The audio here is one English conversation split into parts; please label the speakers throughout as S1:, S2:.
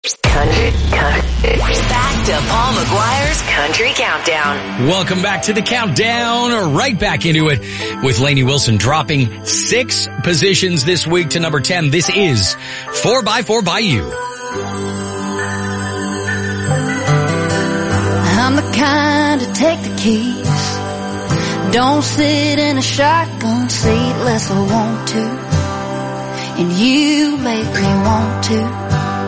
S1: Back to Paul McGuire's Country Countdown.
S2: Welcome back to the countdown. Right back into it with Lainey Wilson dropping 6 positions this week to number 10. This is 4x4 by You.
S3: I'm the kind to take the keys. Don't sit in a shotgun seat unless I want to. And you make me want to.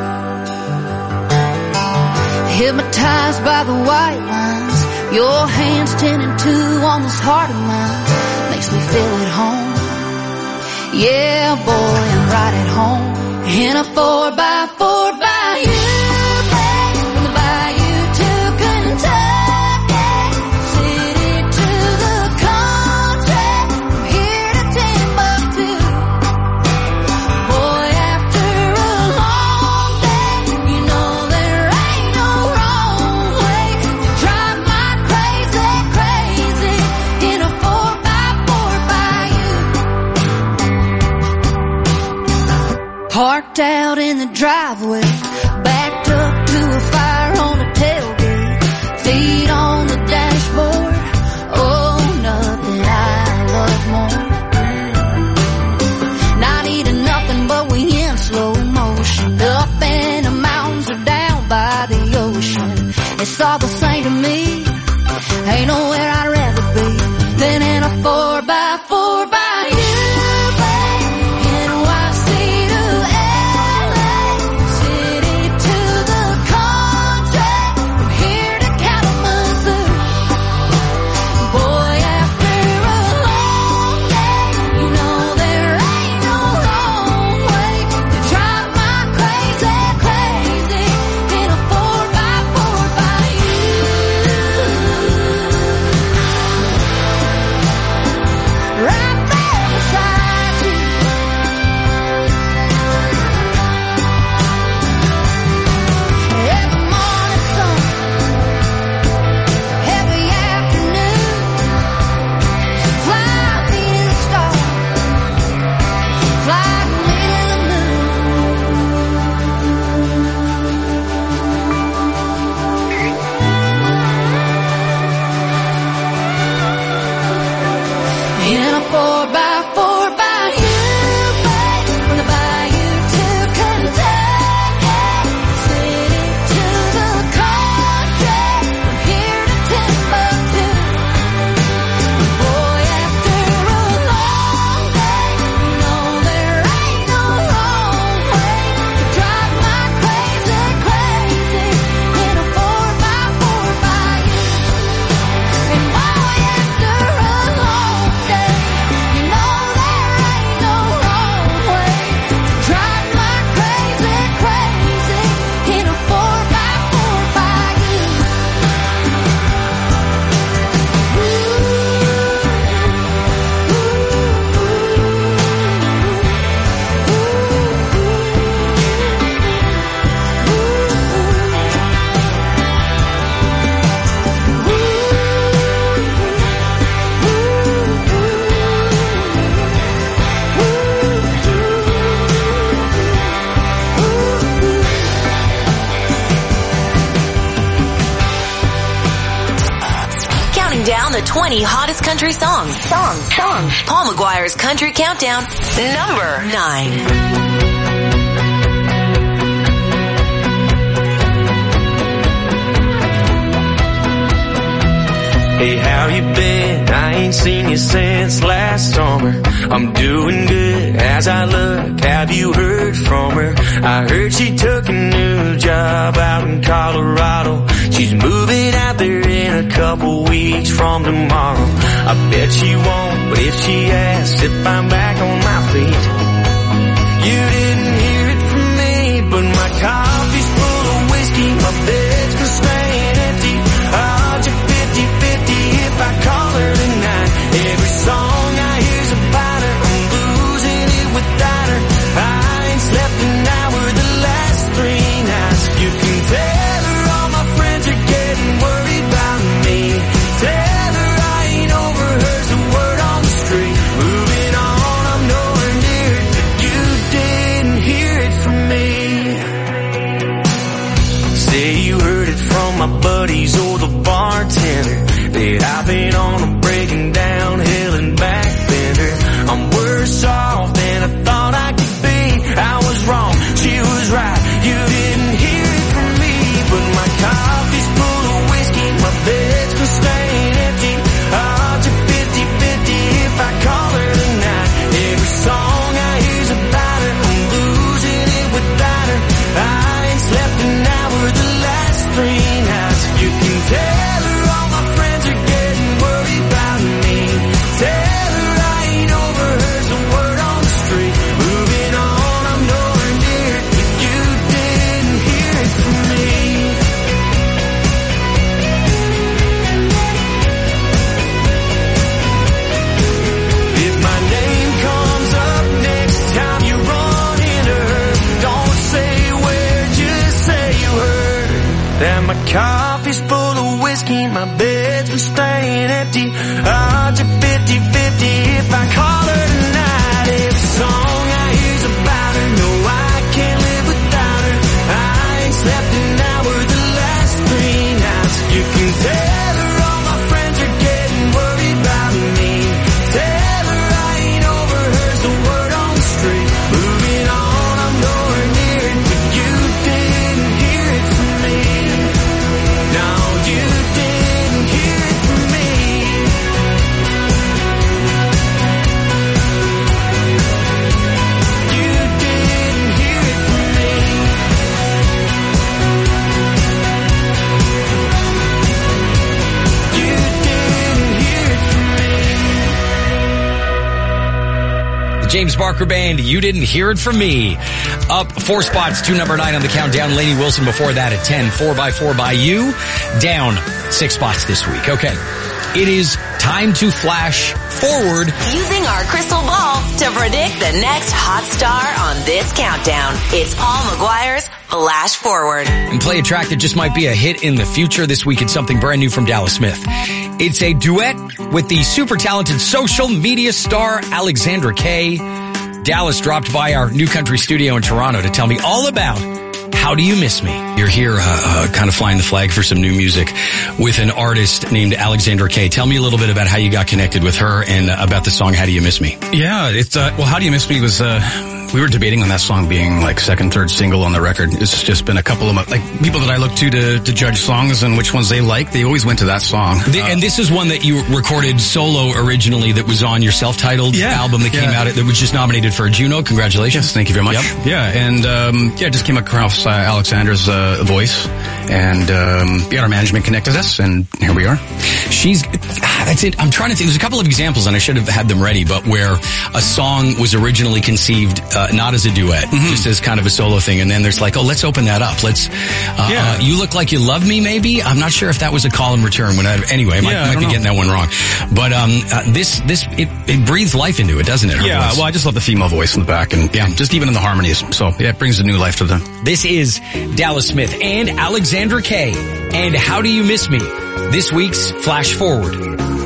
S3: Hypnotized by the white lines, your hands 10 and 2 on this heart of mine. Makes me feel at home. Yeah, boy, I'm right at home. In a 4x4 by You. From the bayou to Kentucky, city to the country, from here to Timbuktu. Boy, after a long day, you know there ain't no wrong way to drive my crazy, crazy in a 4x4 by You. Parked out in the driveway, backed up to a fire on the tailgate, feet on the dashboard. Oh, nothing I love more. Not eating nothing, but we in slow motion, up in the mountains or down by the ocean. It's all the same to me. Ain't nowhere I'd rather be than in a 4x4 by You. NYC to LA, city to the country, from here to Kalamazoo. Boy, after a long day, you know there ain't no wrong way to drive my crazy, crazy in a 4x4 by You. Right there beside you. Every morning sun, every afternoon, fly me to the stars, fly me to the moon. In a 4x4 by You, babe, from the bayou to Kentucky, city to the country, from here to Timbuktu. Boy, after a long day, you know there ain't no wrong way to drive my crazy, crazy in a 4x4 by You. And boy, after a long day, you know there ain't no wrong way to drive my crazy, crazy in a 4x4 by You.
S1: Counting down the 20 hottest country songs. Paul McGuire's Country Countdown, number 9.
S4: Hey, how you been? I ain't seen you since last summer. I'm doing good as I look. Have you heard from her? I heard she took a new job out in Colorado. She's moving out there in a couple weeks from tomorrow. I bet she won't, but if she asks if I'm back on my feet, you didn't hear it from me, but my coffee's full of whiskey, my bed's been staying empty. I'll just 50-50 if I call her tonight. Every song I hear's about her, I'm losing it without her. I ain't slept an hour the last 3 nights. You can tell her all my friends are getting worried about me. Tell her I ain't over her's the word on the street. Moving on, I'm nowhere near it, but you didn't hear my buddies or the bartender that I've been on a breaking down hill and back bender. I'm worse off than I thought I could be. I was wrong, she was right, you didn't hear it from me. But my coffee's full of whiskey, my bed's been staying empty. Odds are 50-50 if I call her tonight. Every song I hear's about her, I'm losing it without her. I ain't slept an hour the last 3 nights. You can tell her all my friends are getting worried about me. Tell her I ain't overheard the word on the street. Moving on, I'm nowhere near it, but you didn't hear it from me. If my name comes up next time you run into her, don't say where, just say you heard that my coffee's full of whiskey, my bed's been staying empty. Odds are 50-50 if I call her tonight. Every song I hear's about her, no, I can't live without her. I ain't slept an hour the last 3 nights. You can tell her all my friends are getting worried about me. Tell her I ain't overheard the word on the street. Moving on, I'm nowhere near it, but you didn't hear it from me. No, you didn't hear it from me. You didn't hear it from me. You didn't hear it from me.
S2: The James Barker Band, You Didn't Hear It From Me. Up 4 spots to number 9 on the countdown. Lainey Wilson before that at 10. 4x4 by You. Down 6 spots this week. Okay. It is time to flash forward.
S1: Using our crystal ball to predict the next hot star on this countdown. It's Paul McGuire's Flash Forward.
S2: And play a track that just might be a hit in the future. This week it's something brand new from Dallas Smith. It's a duet with the super talented social media star Alexandra Kay. Dallas dropped by our New Country studio in Toronto to tell me all about How Do You Miss Me. You're here kind of flying the flag for some new music with an artist named Alexandra Kay. Tell me a little bit about how you got connected with her and about the song How Do You Miss Me.
S5: Yeah, it's well, How Do You Miss Me was we were debating on that song being like second, third single on the record. It's just been a couple of like people that I look to judge songs and which ones they like. They always went to that song.
S2: And this is one that you recorded solo originally that was on your self-titled album that came out that was just nominated for a Juno. Congratulations.
S5: Yes, thank you very much.
S2: Yep.
S5: Yeah, and it just came across Alexandra's voice, and our management connected us, and here we are.
S2: That's it. I'm trying to think. There's a couple of examples, and I should have had them ready, but where a song was originally conceived not as a duet, just as kind of a solo thing, and then there's like, oh, let's open that up. Let's. You Look Like You Love Me, maybe. I'm not sure if that was a call in return. Anyway, I might be getting that one wrong. But it breathes life into it, doesn't it?
S5: Yeah. Well, I just love the female voice in the back, and just even in the harmonies. So it brings a new life to them.
S2: This is Dallas Smith and Alexandra Kay, and How Do You Miss Me? This week's Flash Forward.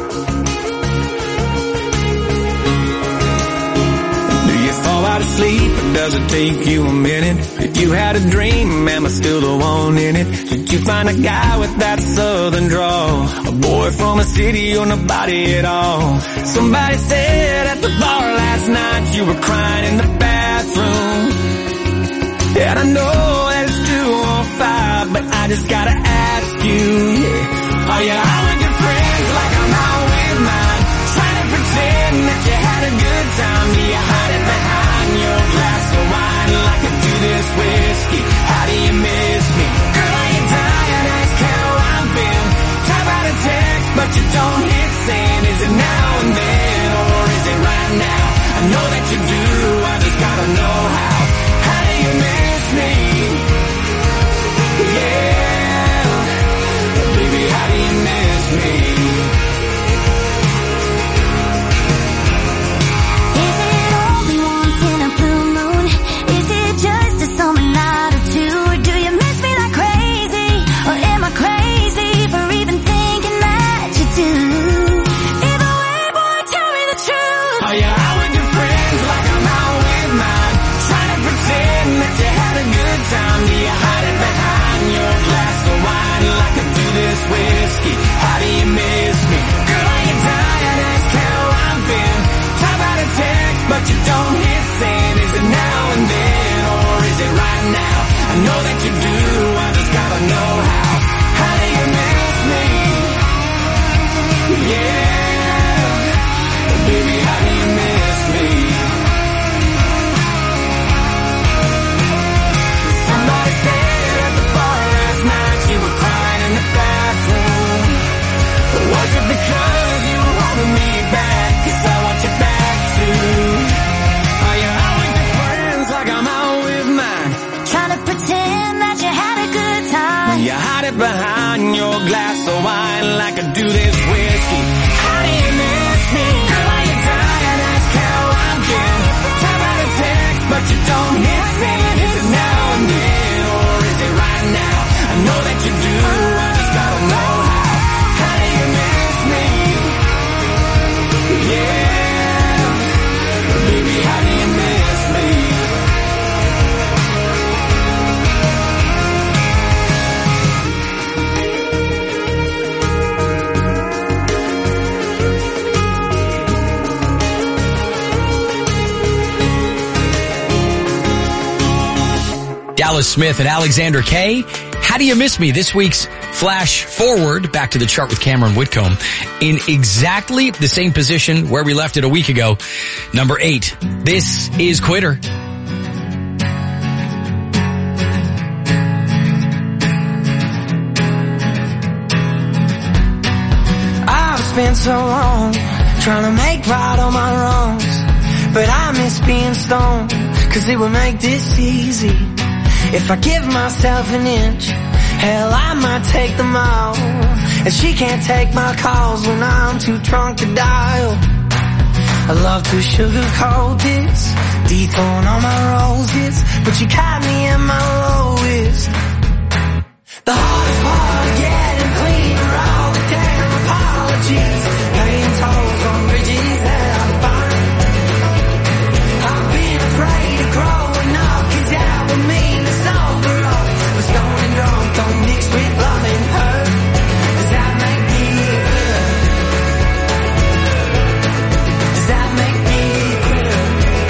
S6: Fall out of sleep, or does it take you a minute? If you had a dream, am I still the one in it? Did you find a guy with that southern drawl? A boy from a city or nobody at all? Somebody said at the bar last night you were crying in the bathroom. And I know that it's 2:05, but I just gotta ask you, are you out with your friends like I'm out with mine? Trying to pretend that you had a good time. Do you hide it behind your glass of wine like I do this whiskey? How do you miss me? Girl, are you tired? Ask how I've been. Type out a text, but you don't hit send. Is it now and then, or is it right now? I know that you do, I just gotta know how. How do you miss me? Yeah, baby, how do you miss me? Are you out with your friends like I'm out? you do, I just gotta know how. How do you miss me? Yeah, baby, how do you miss me? Somebody said at the bar last night you were crying in the bathroom. Was it because you were holding me back? 'Cause I want you back too. Are you out with your friends like I'm out with mine?
S3: Trying to pretend that you had a good time.
S6: You hide it behind your glass of wine like I do this whiskey. How do you miss me? Girl, are you tired? That's how I'm getting. Time out of text, but you don't hit me. Is it now and then, or is it right now? I know that you do, I just gotta know how. How do you miss me? Yeah, baby, how do you miss me?
S2: Dallas Smith and Alexandra Kay. How do you miss me? This week's flash forward back to the chart with Cameron Whitcomb in exactly the same position where we left it a week ago. Number 8. This is Quitter.
S6: I've spent so long trying to make right all my wrongs, but I miss being stoned, 'cause it would make this easy. If I give myself an inch, hell, I might take them all. And she can't take my calls when I'm too drunk to dial. I love to sugarcoat this, dethrone all my roses, but you caught me at my lowest. The hardest part of getting clean are all the damn apologies, paying tolls on bridges that I find. I've been afraid of growing up, 'cause that would mean to sober up. But stoned and drunk don't mix with loving her. Does that make me quitter? Does that make me quitter?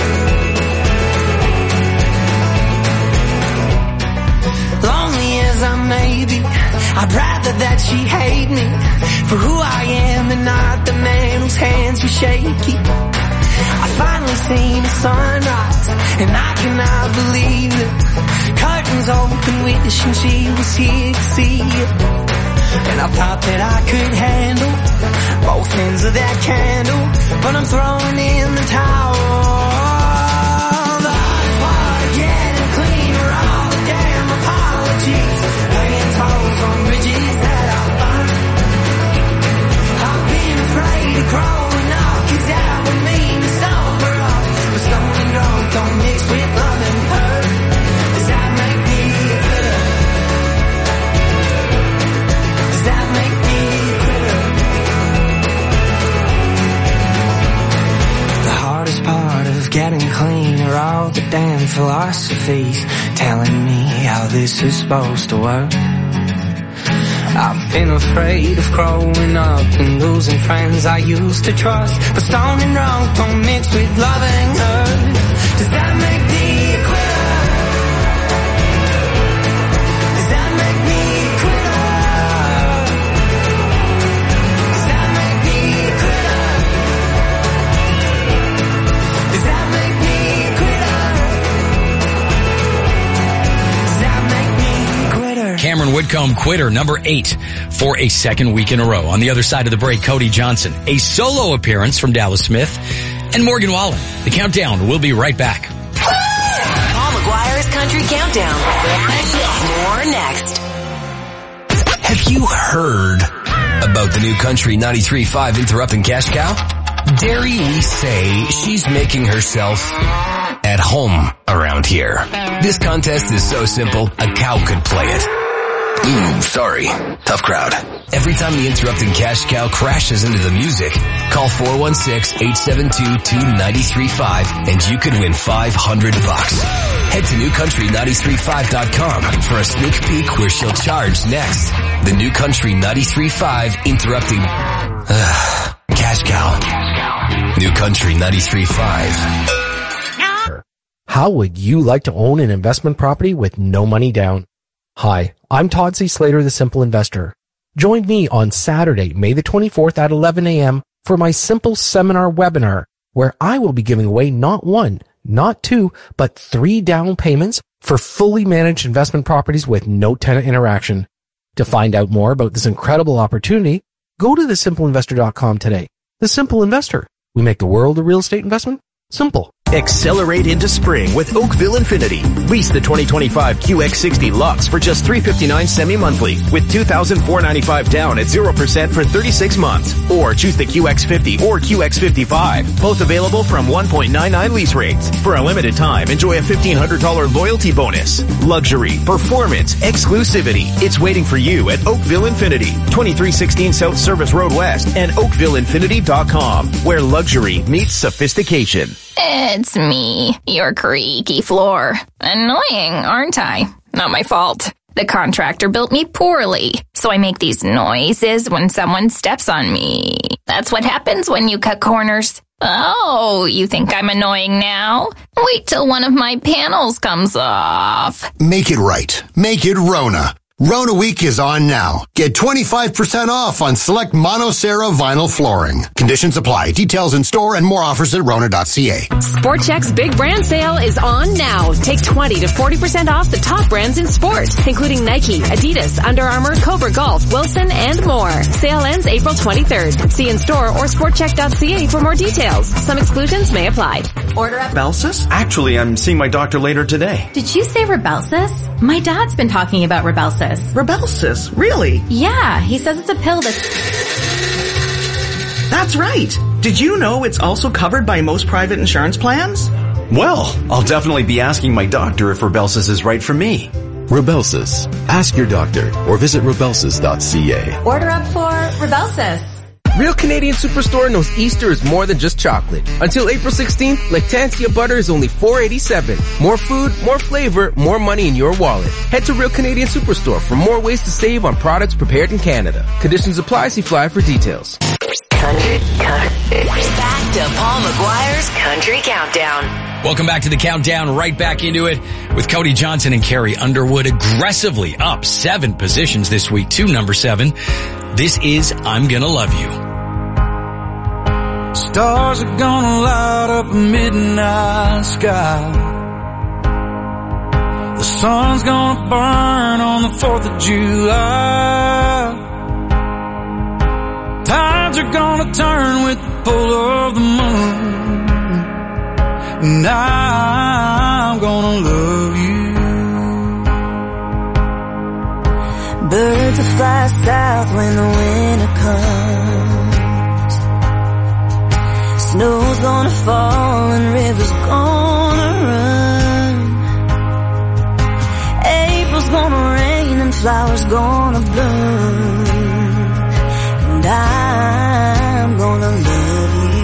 S6: Lonely as I may be, I'd rather that she hate me for who I am and not the man whose hands were shaky. I finally seen the sunrise, and I cannot believe it. Curtains open, wishing she was here to see it. And I thought that I could handle both ends of that candle, but I'm throwing in the towel. The hardest part of getting clean are all the damn apologies, paying tolls on bridges that I find. I've been afraid of growing up, 'cause that would mean to sober up. But stoned and drunk don't mix with loving her. Does that make me quitter? Does that make me quitter? The hardest part of getting clean are all the damn philosophies telling me how this is supposed to work. I've been afraid of growing up and losing friends I used to trust. But stoned and drunk don't mix with loving her. Does that make me a quitter? Does that make me a quitter? Does that make me a quitter? Does that make me a quitter? Does that make me a quitter?
S2: Cameron Whitcomb, Quitter, number 8 for a second week in a row. On the other side of the break, Cody Johnson, a solo appearance from Dallas Smith and Morgan Wallen. The countdown will be right back.
S1: Paul McGuire's Country Countdown. More next.
S7: Have you heard about the new Country 93.5 Interrupting Cash Cow? Dare we say she's making herself at home around here. This contest is so simple, a cow could play it. Sorry. Tough crowd. Every time the Interrupting Cash Cow crashes into the music, call 416-872-2935 and you could win $500. Head to newcountry935.com for a sneak peek where she'll charge next. The New Country 93.5 Interrupting Cash Cow. New Country 93.5.
S8: How would you like to own an investment property with no money down? Hi, I'm Todd C. Slater, the Simple Investor. Join me on Saturday, May the 24th at 11 a.m. for my Simple Seminar webinar, where I will be giving away not one, not two, but 3 down payments for fully managed investment properties with no tenant interaction. To find out more about this incredible opportunity, go to thesimpleinvestor.com today. The Simple Investor. We make the world of real estate investment simple.
S9: Accelerate into spring with Oakville Infinity. Lease the 2025 QX60 Lux for just $359 semi-monthly with $2,495 down at 0% for 36 months. Or choose the QX50 or QX55. Both available from 1.99 lease rates. For a limited time, enjoy a $1,500 loyalty bonus. Luxury, performance, exclusivity. It's waiting for you at Oakville Infinity. 2316 South Service Road West and oakvilleinfinity.com, where luxury meets sophistication.
S10: It's me, your creaky floor. Annoying, aren't I? Not my fault. The contractor built me poorly, so I make these noises when someone steps on me. That's what happens when you cut corners. Oh, you think I'm annoying now? Wait till one of my panels comes off.
S11: Make it right. Make it Rona. Rona Week is on now. Get 25% off on select Monocera vinyl flooring. Conditions apply. Details in store and more offers at Rona.ca.
S12: Sport Chek's big brand sale is on now. Take 20 to 40% off the top brands in sport, including Nike, Adidas, Under Armour, Cobra Golf, Wilson, and more. Sale ends April 23rd. See in store or sportchek.ca for more details. Some exclusions may apply.
S13: Order up Rybelsus? Actually, I'm seeing my doctor later today.
S14: Did you say Rybelsus? My dad's been talking about Rybelsus.
S13: Rybelsus? Really?
S14: Yeah, he says it's a pill
S13: That's right. Did you know it's also covered by most private insurance plans? Well, I'll definitely be asking my doctor if Rybelsus is right for me.
S15: Rybelsus. Ask your doctor or visit Rybelsus.ca.
S14: Order up for Rybelsus.
S16: Real Canadian Superstore knows Easter is more than just chocolate. Until April 16th, Lactantia butter is only $4.87. More food, more flavor, more money in your wallet. Head to Real Canadian Superstore for more ways to save on products prepared in Canada. Conditions apply. See flyer for details.
S1: Back to Paul McGuire's Country Countdown.
S2: Welcome back to the countdown. Right back into it with Cody Johnson and Carrie Underwood aggressively up 7 positions this week to number 7. This is I'm Gonna Love You.
S17: Stars are gonna light up a midnight sky. The sun's gonna burn on the 4th of July. Tides are gonna turn with the pull of the moon. And I'm gonna love you.
S3: Birds will fly south when the winter comes. Snow's gonna fall and rivers gonna run. April's gonna rain and flowers gonna bloom. And I'm gonna love you.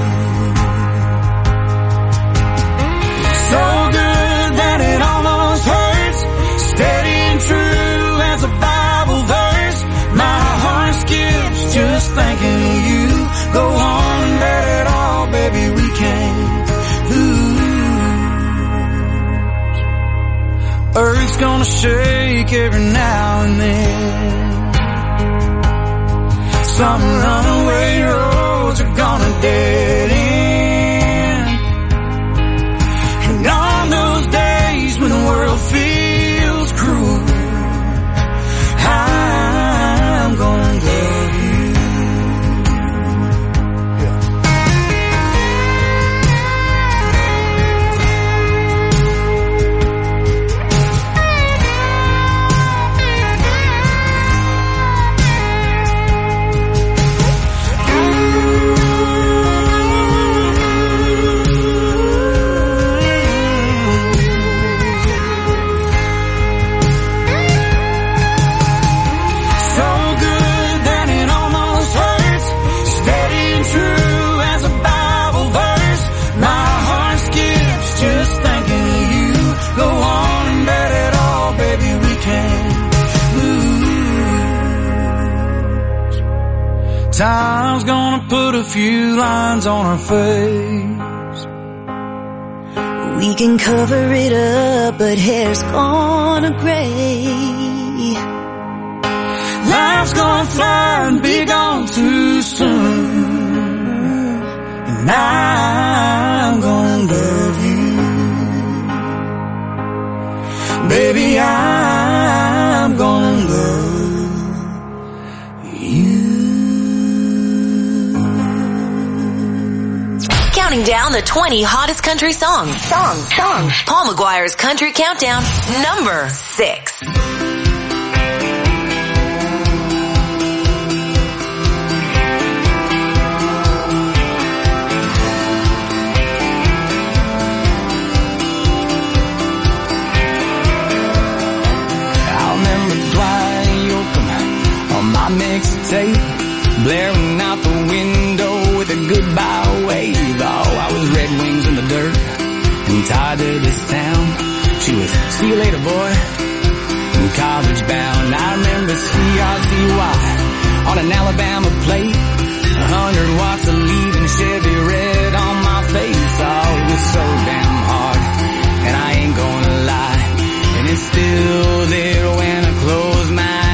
S17: So good that it almost hurts. Steady and true as a Bible verse. My heart skips just thinking of you. Go on and let it all, baby, we can't lose. Earth's gonna shake every now and then. Some runaway roads are gonna dead end. And on those days when the world feels cruel, I'm gonna love you. Time's gonna put a few lines on our face.
S3: We can cover it up, but hair's gonna gray.
S17: fly and be gone too soon. And I'm gonna love you. Baby, I'm gonna love you.
S1: Counting down the 20 hottest country songs. Paul McGuire's Country Countdown, number 6.
S6: Mixtape blaring out the window with a goodbye wave. Oh, I was Red Wings in the dirt and tied to this sound. She was see you later, boy, and college bound. I remember CRCY on an Alabama plate, 100 watts of leaving Chevy red on my face. Oh, it was so damn hard, and I ain't gonna lie, and it's still there when I close my eyes.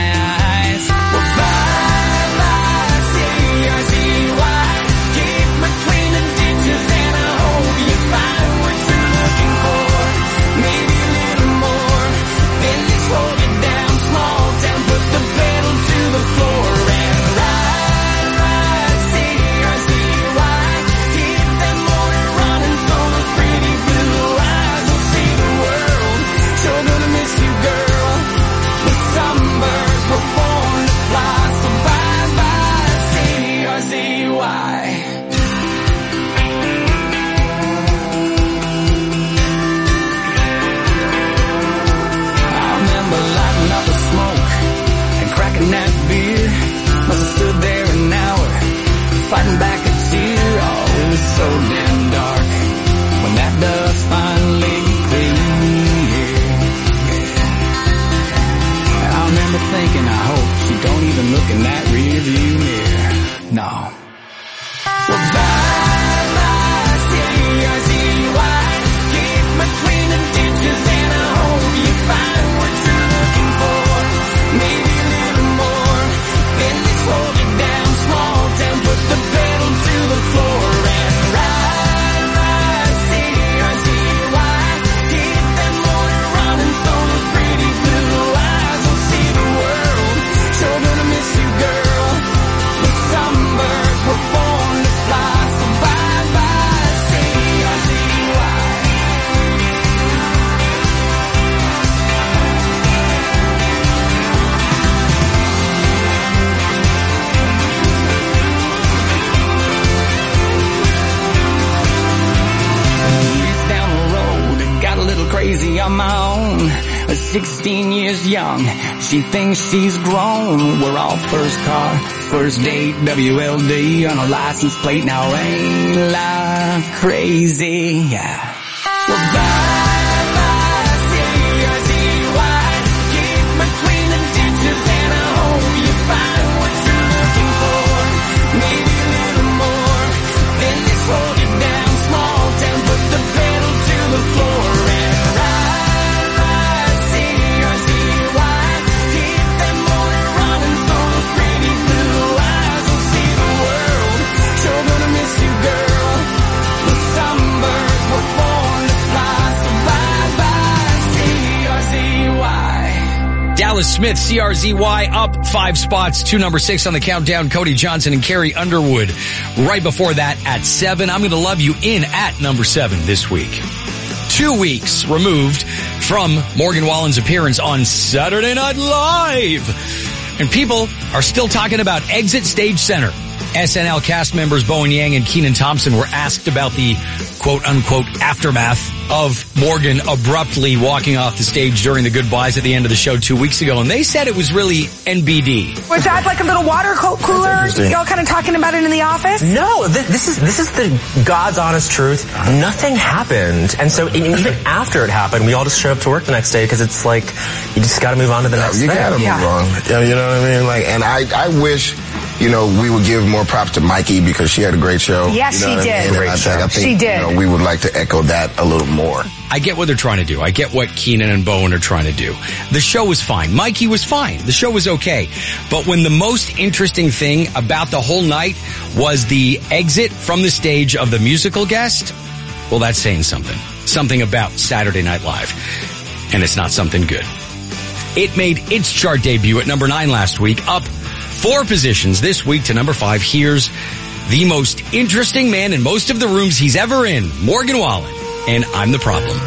S6: Fighting back a tear, oh, it was so damn dark when that dust finally cleared. And I remember thinking, I hope she don't even look in that rearview mirror. No. Well, bye-bye, CRCY. Keep between the ditches and I hope you find what you're looking for. Maybe a little more. Then they slow you down, small town, put the pedal to the floor and ride, CRCY. Keep that motor running so those pretty blue eyes will see the world. Sure gonna miss you, girl. The sunbirds were born to fly, so bye-bye, CRCY. Down the road, got a little crazy on my own. 16 years young, she thinks she's grown. We're all first car, first date, WLD on a license plate. Now ain't life crazy? Yeah. Well, bye-bye, CRCY. Keep between the ditches and I hope you find what you're looking for. Maybe a little more. Then they slow you down, small town, put the pedal to the floor and ride, CRCY. Keep that motor running so those pretty blue eyes will see the world. Sure gonna miss you, girl. The sunbirds were born to fly, so bye-bye, CRCY.
S2: Dallas Smith, CRZY, up 5 spots to number 6 on the countdown. Cody Johnson and Carrie Underwood. Right before that at 7. I'm Gonna Love You in at number 7 this week. 2 weeks removed from Morgan Wallen's appearance on Saturday Night Live. And people are still talking about Exit Stage Center. SNL cast members Bowen Yang and Kenan Thompson were asked about the quote-unquote aftermath of Morgan abruptly walking off the stage during the goodbyes at the end of the show 2 weeks ago, and they said it was really NBD.
S18: Was that like a little water cooler? Y'all kind of talking about it in the office?
S19: No, this is the God's honest truth. Nothing happened, and so even after it happened, we all just showed up to work the next day because it's like you just got to move on to the next thing.
S20: You got to move on. You know what I mean? Like, and I wish you know, we would give more props to Mikey because she had a great show.
S18: Yes,
S20: you know
S18: she
S20: what I
S18: did.
S20: mean?
S18: Great
S20: And
S18: show.
S20: I think,
S18: She did.
S20: You know, we would like to echo that a little more.
S2: I get what they're trying to do. I get what Keenan and Bowen are trying to do. The show was fine. Mikey was fine. The show was okay. But when the most interesting thing about the whole night was the exit from the stage of the musical guest, well, that's saying something. Something about Saturday Night Live. And it's not something good. It made its chart debut at number 9 last week, up 4 positions this week to number 5. Here's the most interesting man in most of the rooms he's ever in, Morgan Wallen, and I'm the Problem.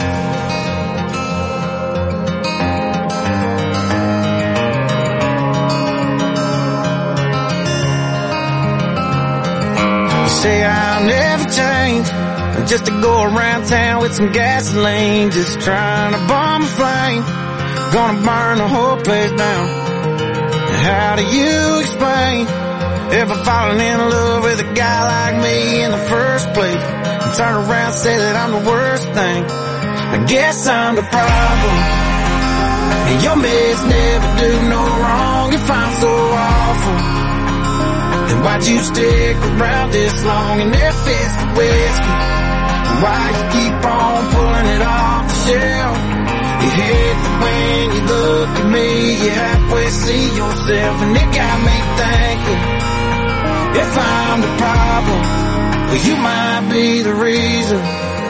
S17: You say I'll never change, just to go around town with some gasoline, just trying to bomb a flame, gonna burn the whole place down. How do you explain ever falling in love with a guy like me in the first place, and turn around and say that I'm the worst thing? I guess I'm the problem, and your mess never do no wrong. If I'm so awful, then why'd you stick around this long? And if it's the whiskey, why you keep on pulling it off the shelf? You hate that when you look at me, you halfway see yourself, and it got me thinking, if I'm the problem, well, you might be the reason.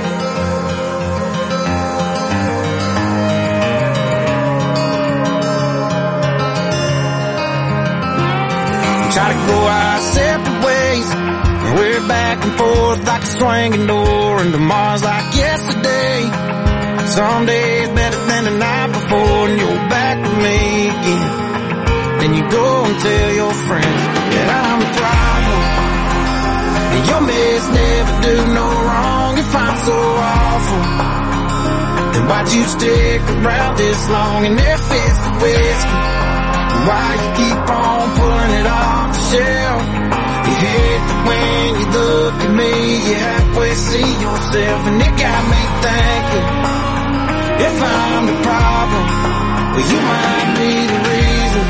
S17: Try to go our separate ways, we're back and forth like a swinging door, and tomorrow's like yesterday. Some days better than the night before, and you're back with me again. Then you go and tell your friends that I'm the problem, and your mess never do no wrong. If I'm so awful, then why'd you stick around this long? And if it's the whiskey, why you keep on pulling it off the shelf? You hate that when you look at me, you halfway see yourself, and it got me thinking, if I'm the problem, well, you might be the reason.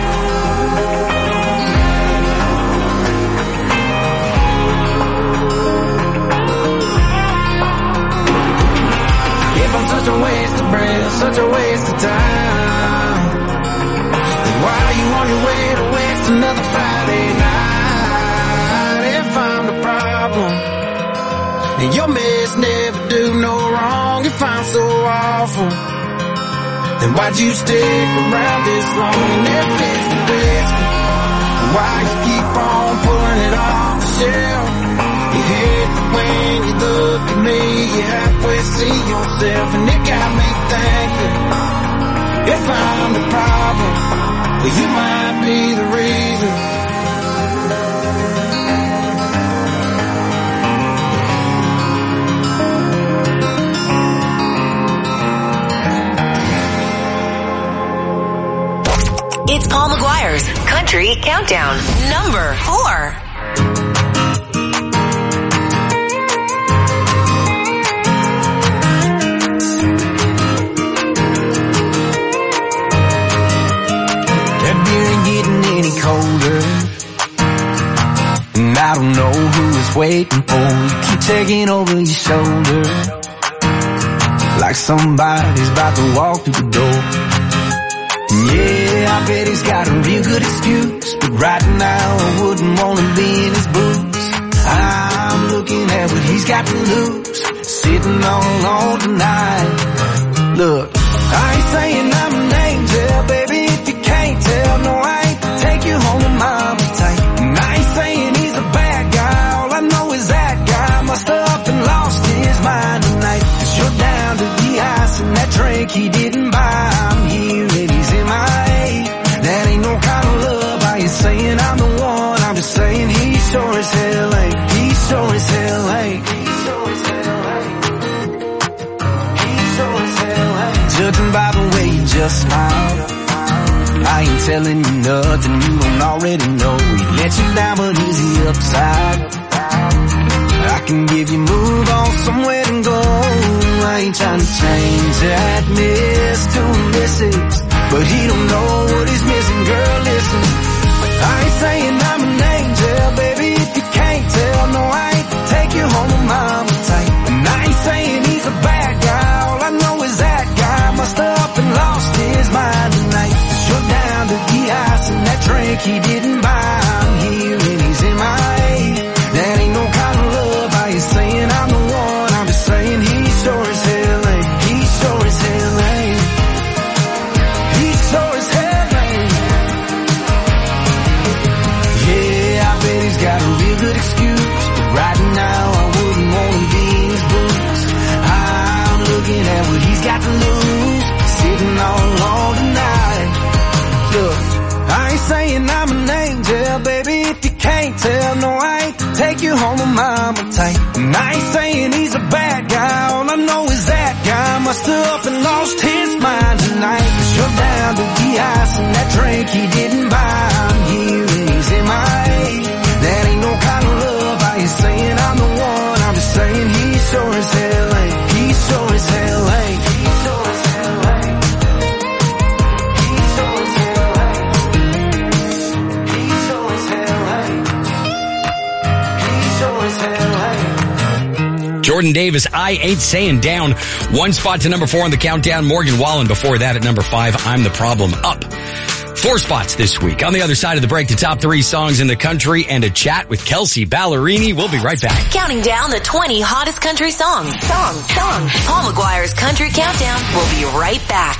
S17: If I'm such a waste of breath, such a waste of time, then why are you on your way to waste another Friday night? If I'm the problem, and your mess never do no wrong. If I'm so awful, then why'd you stick around this long? And if it's the whiskey, why you keep on pulling it off the shelf? You hate that when you look at me, you halfway see yourself, and it got me thinking, if I'm the problem, well, you might be the reason.
S1: It's Paul McGuire's Country Countdown, number 4.
S17: That beer ain't getting any colder, and I don't know who is waiting for you. Keep taking over your shoulder, like somebody's about to walk through the door. Yeah, I bet he's got a real good excuse, but right now I wouldn't want to be in his boots. I'm looking at what he's got to lose, sitting all alone tonight. Look, I ain't saying I'm an angel, baby, if you can't tell. No, I ain't to take you home to mama tight. And I ain't saying he's a bad guy, all I know is that guy must have up and lost his mind tonight. 'Cause you're down to the ice and that drink he didn't buy. I'm here and he's in my way. That ain't no kind of love. I ain't saying I'm the one, I'm just saying he sure as hell ain't. He sure as hell ain't. He sure as hell ain't. He sure as hell ain't. Judging by the way you just smiled, I ain't telling you nothing you don't already know. He let you down, but is he upside? I can give you move on somewhere to go. I ain't trying to change that miss to a missus, but he don't know what he's missing, girl, listen. I ain't saying I'm an drink he didn't buy. I'm here and he's in my that ain't no kind of love. I ain't saying I'm the one, I'm just saying he sure as hell ain't. He sure as hell ain't. He sure as hell ain't. Yeah, I bet he's got a real good excuse, but right now I wouldn't want to be in his books. I'm looking at what he's got to lose, sitting all alone tonight. Look, I ain't saying I'm an angel, baby, if you can't tell, no, I ain't take you home with mama tight. And I ain't saying he's a bad guy, all I know is that guy must have up and lost his mind tonight. 'Cause you're down to the ice and that drink he didn't buy. I'm here and he's in my that ain't no kind of love. I ain't saying I'm the one, I'm just saying he sure as hell ain't. He sure as hell ain't. He sure as hell ain't. He sure as hell ain't. He sure as hell ain't. He sure as hell ain't.
S2: Jordan Davis, I Ain't Saying Down. One spot to number 4 on the countdown. Morgan Wallen before that at number 5. I'm the Problem, up 4 spots this week. On the other side of the break, the top 3 songs in the country and a chat with Kelsey Ballerini. We'll be right back.
S1: Counting down the 20 hottest country songs. Paul McGuire's Country Countdown. We'll be right back.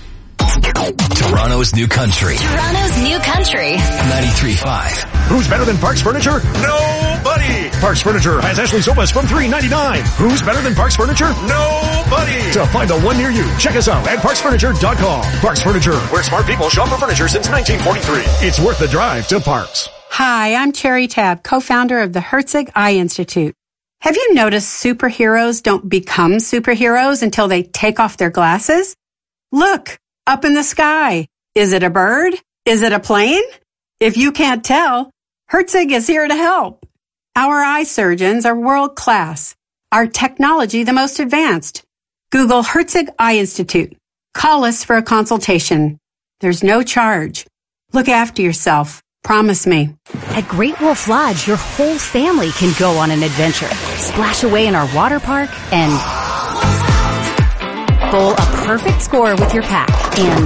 S7: Toronto's new country.
S1: Toronto's new country.
S7: 93.5.
S9: Who's better than Parks Furniture? Nobody! Parks Furniture has Ashley sofas from $399. Who's better than Parks Furniture? Nobody! To find the one near you, check us out at parksfurniture.com. Parks Furniture, where smart people shop for furniture since 1943. It's worth the drive to Parks.
S21: Hi, I'm Cherry Tabb, co-founder of the Herzig Eye Institute. Have you noticed superheroes don't become superheroes until they take off their glasses? Look, up in the sky. Is it a bird? Is it a plane? If you can't tell, Herzig is here to help. Our eye surgeons are world class. Our technology the most advanced. Google Herzig Eye Institute. Call us for a consultation. There's no charge. Look after yourself. Promise me.
S22: At Great Wolf Lodge, your whole family can go on an adventure. Splash away in our water park and bowl a perfect score with your pack and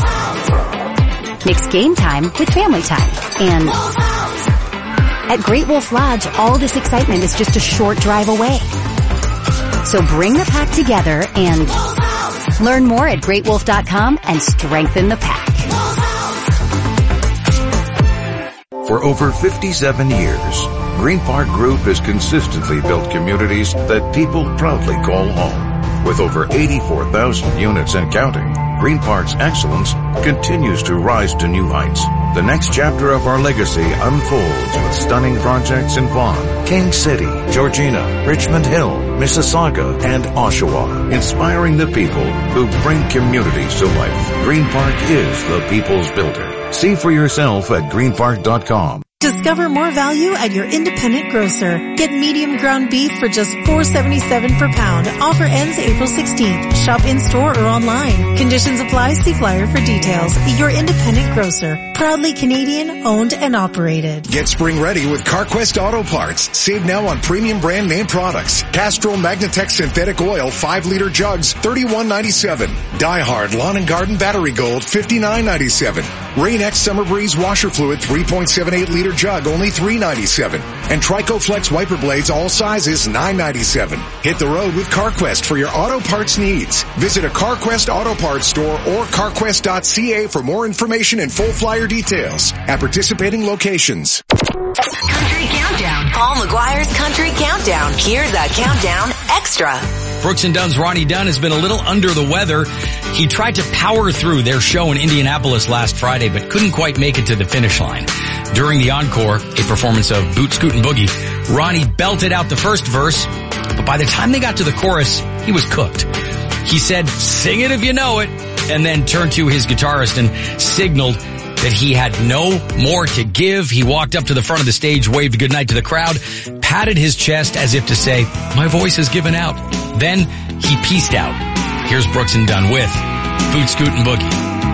S22: mix game time with family time. And at Great Wolf Lodge, all this excitement is just a short drive away. So bring the pack together and learn more at greatwolf.com and strengthen the pack.
S23: For over 57 years, Green Park Group has consistently built communities that people proudly call home. With over 84,000 units and counting, Green Park's excellence continues to rise to new heights. The next chapter of our legacy unfolds with stunning projects in Vaughan, King City, Georgina, Richmond Hill, Mississauga, and Oshawa, inspiring the people who bring communities to life. Green Park is the people's builder. See for yourself at greenpark.com.
S24: Discover more value at your independent grocer. Get medium ground beef for just $4.77 per pound. Offer ends April 16th. Shop in-store or online. Conditions apply. See flyer for details. Your independent grocer. Proudly Canadian, owned and operated.
S25: Get spring ready with CarQuest Auto Parts. Save now on premium brand name products. Castrol Magnatech Synthetic Oil 5-liter jugs, $31.97. Die Hard Lawn and Garden Battery Gold, $59.97. Rain-X Summer Breeze Washer Fluid 3.78 liter jug, only $3.97. And Trico Flex wiper blades, all sizes, $9.97. Hit the road with CarQuest for your auto parts needs. Visit a CarQuest Auto Parts store or carquest.ca for more information and full flyer details at participating locations.
S1: Country Countdown. Paul McGuire's Country Countdown. Here's a countdown extra.
S2: Brooks and Dunn's Ronnie Dunn has been a little under the weather. He tried to power through their show in Indianapolis last Friday, but couldn't quite make it to the finish line. During the encore, a performance of Boot Scootin' Boogie, Ronnie belted out the first verse, but by the time they got to the chorus, he was cooked. He said, "Sing it if you know it," and then turned to his guitarist and signaled that he had no more to give. He walked up to the front of the stage, waved goodnight to the crowd, patted his chest as if to say, "My voice has given out." Then he peaced out. Here's Brooks and Dunn with Boot Scootin' Boogie.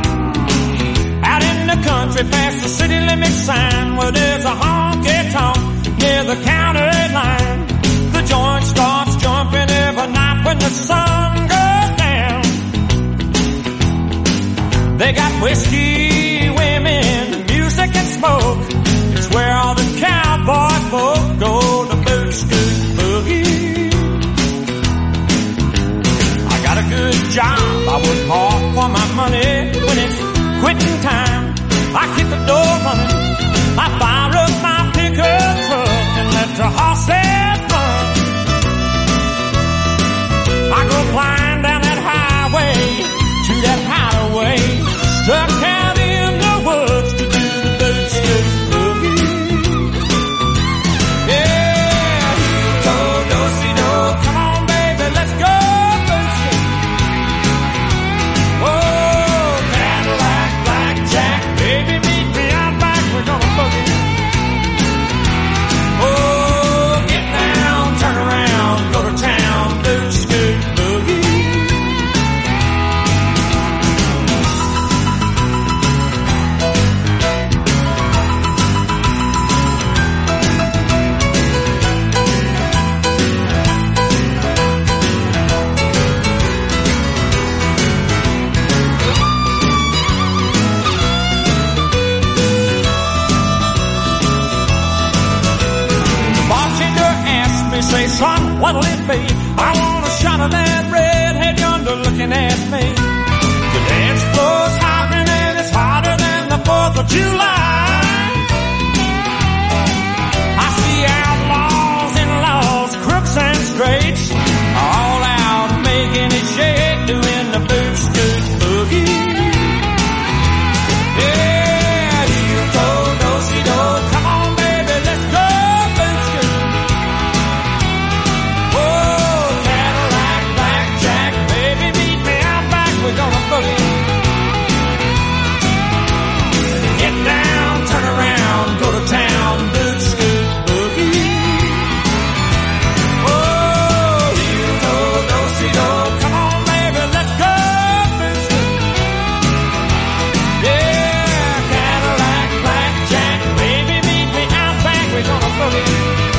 S17: Out in the country past the city limit sign where there's a honky-tonk near the county line. The joint starts jumping every night when the sun goes down. They got whiskey, women, music and smoke. what'll it be? I want a shot of that redhead yonder looking at me. The dance floor's hopping and it's hotter than the 4th of July. I see outlaws and laws, crooks and straights, all out making it shake, doing the boot scoot boogie. Yeah, you go, do-si-do, come on baby, let's go boot scoot. Oh, Cadillac, blackjack, baby, meet me out back, we're gonna boogie. Get down, turn around, go to town, boot scoot boogie. Oh, you go, do-si-do, come on baby, let's go boot scoot. Yeah, Cadillac, blackjack, baby, meet me out back, we're gonna boogie.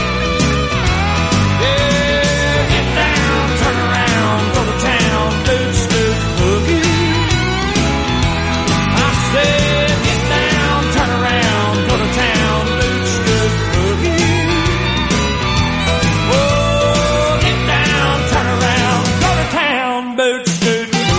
S17: Yeah, get down, turn around, go to town, boot scoot boogie. I said, get down, turn around, go to town, boot scoot boogie. Oh, get down, turn around, go to town, boot scoot boogie.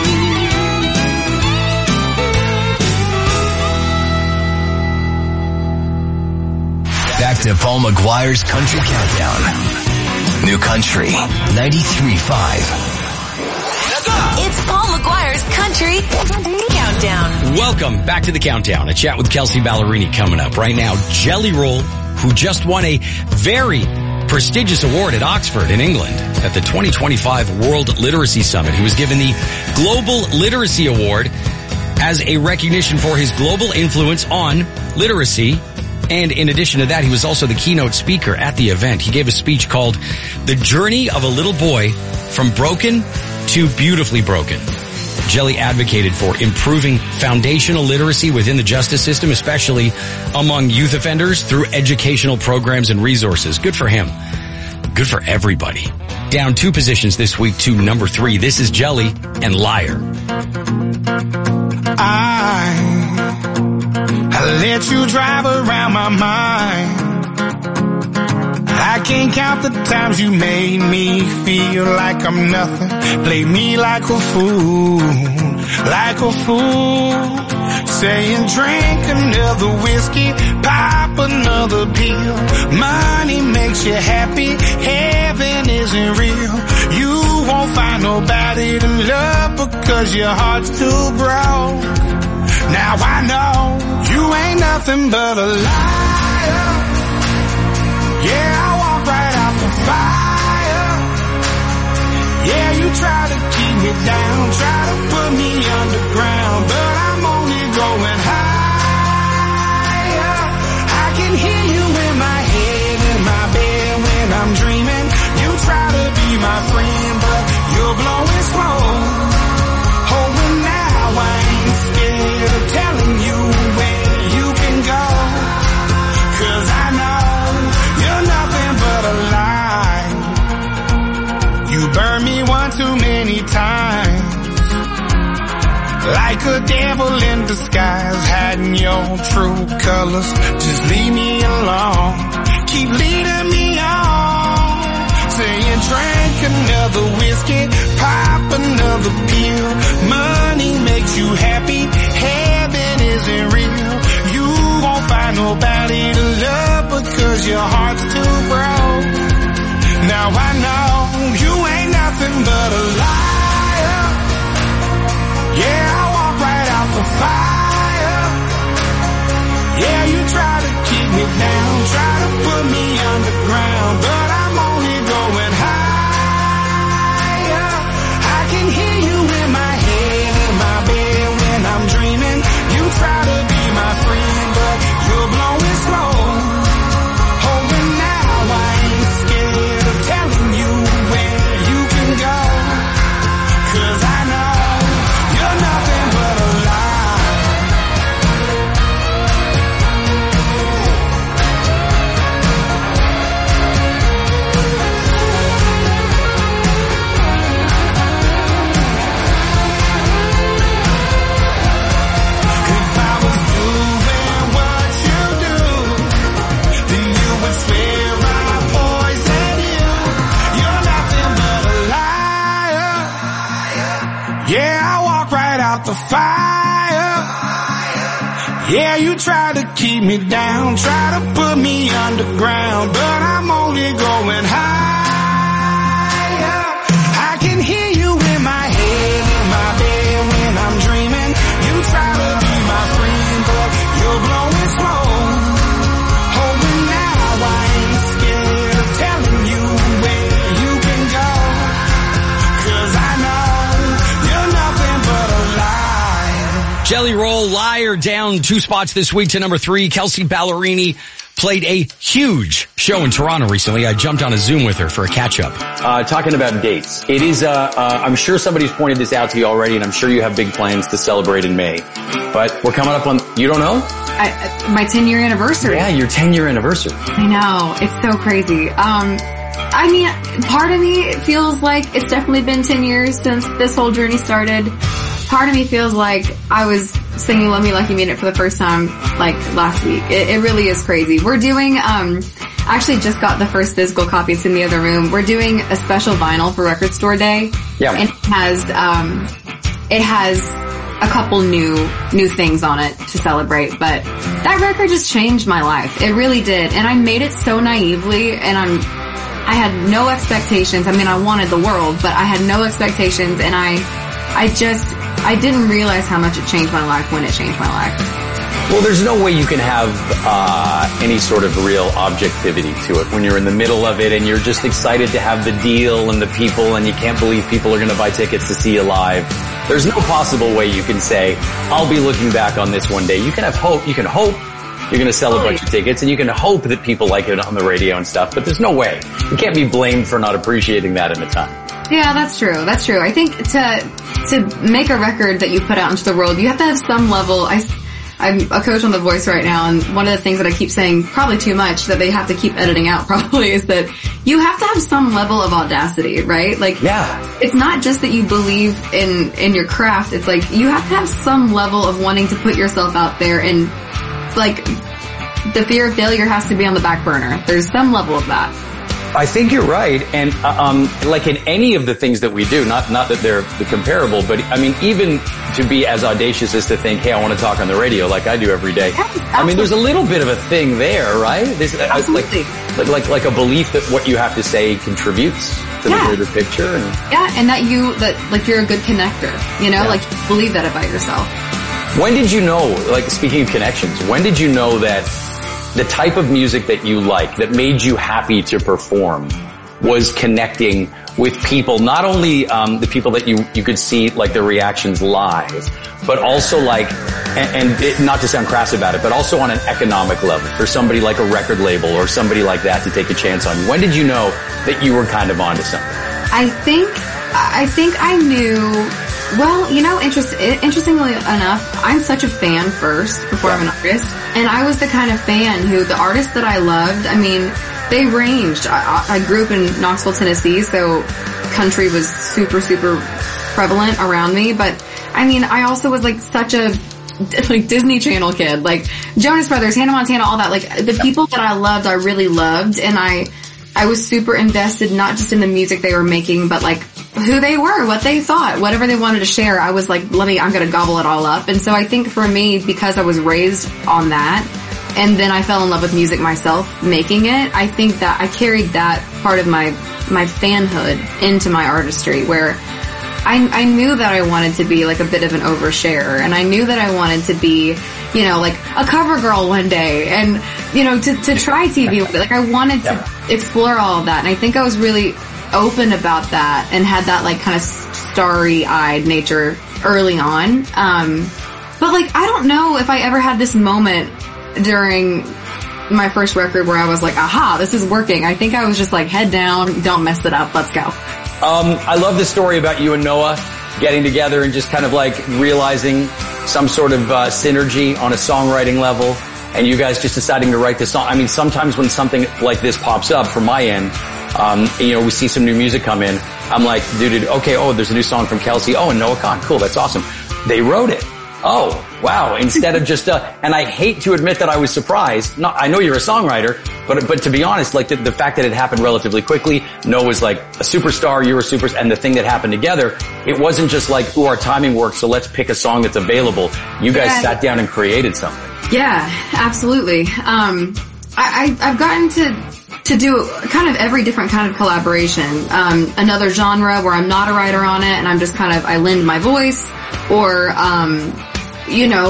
S7: Back to Paul McGuire's Country Countdown. New Country 93.5.
S1: It's Paul McGuire's Country Countdown.
S2: Welcome back to the Countdown. A chat with Kelsey Ballerini coming up right now. Jelly Roll, who just won a very prestigious award at Oxford in England at the 2025 World Literacy Summit. He was given the Global Literacy Award as a recognition for his global influence on literacy. And in addition to that, he was also the keynote speaker at the event. He gave a speech called The Journey of a Little Boy from Broken to Beautifully Broken. Jelly advocated for improving foundational literacy within the justice system, especially among youth offenders, through educational programs and resources. Good for him. Good for everybody. Down 2 positions this week to number 3. This is Jelly and Liar.
S17: I let you drive around my mind. I can't count the times you made me feel like I'm nothing. Play me like a fool, like a fool. Saying drink another whiskey, pop another pill. Money makes you happy, heaven isn't real. You won't find nobody to love because your heart's too broke. Now I know you ain't nothing but a liar. Yeah, I walk right out the fire. Yeah, you try to keep me down, try to put me underground, but I'm only going higher. I can hear you in my head, in my bed when I'm dreaming. You try to be my friend, but you're blowing smoke. Oh, and now I ain't scared of telling you where you can go, 'cause I know you're nothing but a lie. You burned me one too many times, like a devil in disguise, hiding your true colors. Just leave me alone, keep leading me on. Saying drink another whiskey, pop another pill. Money makes you happy, heaven isn't real. You won't find nobody to love because your heart's too broke. Now I know you ain't nothing but a liar. Yeah, I walk right out the fire. Yeah, you try to keep me down, try to put me underground, but I'm only going higher. I can hear you in my head, in my bed when I'm dreaming. You try to be my friend, but you're blowing smoke. Oh, and now I ain't scared of telling you where you can go, 'cause I know you're nothing but a lie. the fire. Yeah, you try to keep me down, try to put me underground, but I'm only going higher. I can hear you in my head, in my bed when I'm dreaming. You try to be my friend, but you're blowing smoke. Oh, and now I ain't scared of telling you where you can go, 'cause I know you're nothing but a lie.
S2: Jelly Roll, Liar, down 2 spots this week to number 3. Kelsey Ballerini played a huge show in Toronto recently. I jumped on a Zoom with her for a catch-up.
S4: Talking about dates. It is, I'm sure somebody's pointed this out to you already, and I'm sure you have big plans to celebrate in May. But we're coming up on, you don't know?
S5: My 10-year anniversary.
S4: Yeah, your 10-year anniversary.
S5: I know. It's so crazy. I mean, part of me feels like it's definitely been 10 years since this whole journey started. Part of me feels like I was singing Love Me Like You Mean It for the first time, like, last week. It really is crazy. We're doing, actually just got the first physical copy. It's in the other room. We're doing a special vinyl for Record Store Day.
S4: Yeah.
S5: And it has a couple new things on it to celebrate, but that record just changed my life. It really did. And I made it so naively, and I had no expectations. I mean, I wanted the world, but I had no expectations, and I didn't realize how much it changed my life when it changed my life.
S4: Well, there's no way you can have any sort of real objectivity to it when you're in the middle of it and you're just excited to have the deal and the people, and you can't believe people are going to buy tickets to see you live. There's no possible way you can say, I'll be looking back on this one day. You can have hope. You can hope you're going to sell a bunch of tickets, and you can hope that people like it on the radio and stuff, but there's no way. You can't be blamed for not appreciating that in the time.
S5: Yeah, that's true. That's true. I think to make a record that you put out into the world, you have to have some level. I'm a coach on The Voice right now, and one of the things that I keep saying, probably too much, that they have to keep editing out probably, is that you have to have some level of audacity, right? Like,
S4: yeah.
S5: It's not just that you believe in your craft. It's like, you have to have some level of wanting to put yourself out there, and, like, the fear of failure has to be on the back burner. There's some level of that.
S4: I think you're right, and like in any of the things that we do, not that they're comparable, but I mean, even to be as audacious as to think, hey, I want to talk on the radio like I do every day.
S5: Yes,
S4: I mean, there's a little bit of a thing there, right?
S5: Absolutely.
S4: Like a belief that what you have to say contributes to the greater picture. And
S5: and that you're a good connector, you know, like, you believe that about yourself.
S4: When did you know, like, speaking of connections, when did you know that the type of music that you like, that made you happy to perform, was connecting with people, not only the people that you could see, like, their reactions live, but also, like, not to sound crass about it, but also on an economic level, for somebody like a record label or somebody like that to take a chance on you? When did you know that you were kind of onto something?
S5: I think I knew. Well, you know, interestingly enough, I'm such a fan first before I'm an artist. And I was the kind of fan who, the artists that I loved, I mean, they ranged. I grew up in Knoxville, Tennessee, so country was super, super prevalent around me. But, I mean, I also was, like, such a, like, Disney Channel kid. Like, Jonas Brothers, Hannah Montana, all that. Like, the people that I loved, I really loved. And I was super invested, not just in the music they were making, but, like, who they were, what they thought, whatever they wanted to share. I was like, I'm gonna gobble it all up. And so I think for me, because I was raised on that, and then I fell in love with music myself, making it, I think that I carried that part of my fanhood into my artistry, where I knew that I wanted to be, like, a bit of an oversharer, and I knew that I wanted to be, you know, like, a cover girl one day, and, you know, to try TV one day. Like, I wanted to explore all of that, and I think I was really open about that and had that, like, kind of starry-eyed nature early on. But, like, I don't know if I ever had this moment during my first record where I was like, aha, this is working. I think I was just like, head down, don't mess it up, let's go.
S4: I love this story about you and Noah getting together and just kind of, like, realizing some sort of synergy on a songwriting level, and you guys just deciding to write this song. I mean, sometimes when something like this pops up from my end, you know, we see some new music come in, I'm like, dude, okay, there's a new song from Kelsey. Oh, and Noah Kahan. Cool, that's awesome. They wrote it. Oh, wow, instead of just, and I hate to admit that I was surprised. I know you're a songwriter, but to be honest, like the fact that it happened relatively quickly, Noah was like a superstar, you're a superstar, and the thing that happened together, it wasn't just like, ooh, our timing works, so let's pick a song that's available. You guys sat down and created something.
S5: Yeah, absolutely. I've gotten to do kind of every different kind of collaboration. Another genre where I'm not a writer on it and I'm just kind of, I lend my voice, or, you know,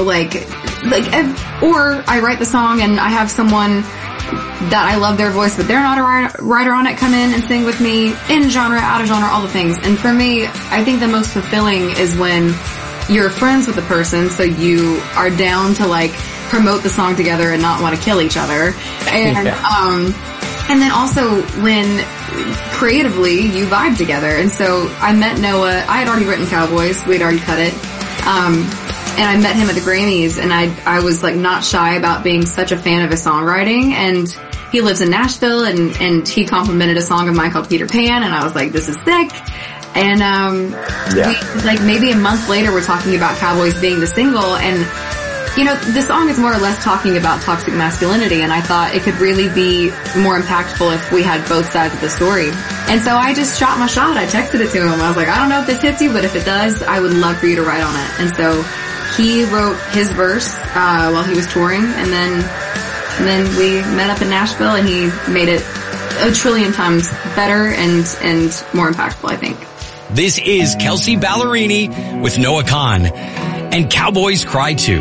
S5: or I write the song and I have someone that I love their voice, but they're not a writer on it, come in and sing with me, in genre, out of genre, all the things. And for me, I think the most fulfilling is when you're friends with the person, so you are down to like promote the song together and not want to kill each other. And, and then also when creatively you vibe together. And so I met Noah, I had already written Cowboys, we'd already cut it. And I met him at the Grammys, and I was like not shy about being such a fan of his songwriting. And he lives in Nashville, and he complimented a song of mine called Peter Pan, and I was like, this is sick. And we, like maybe a month later, we're talking about Cowboys being the single, and you know, the song is more or less talking about toxic masculinity, and I thought it could really be more impactful if we had both sides of the story. And so I just shot my shot. I texted it to him. I was like, I don't know if this hits you, but if it does, I would love for you to write on it. And so he wrote his verse while he was touring, and then we met up in Nashville, and he made it a trillion times better and more impactful, I think.
S2: This is Kelsea Ballerini with Noah Kahan and Cowboys Cry Too.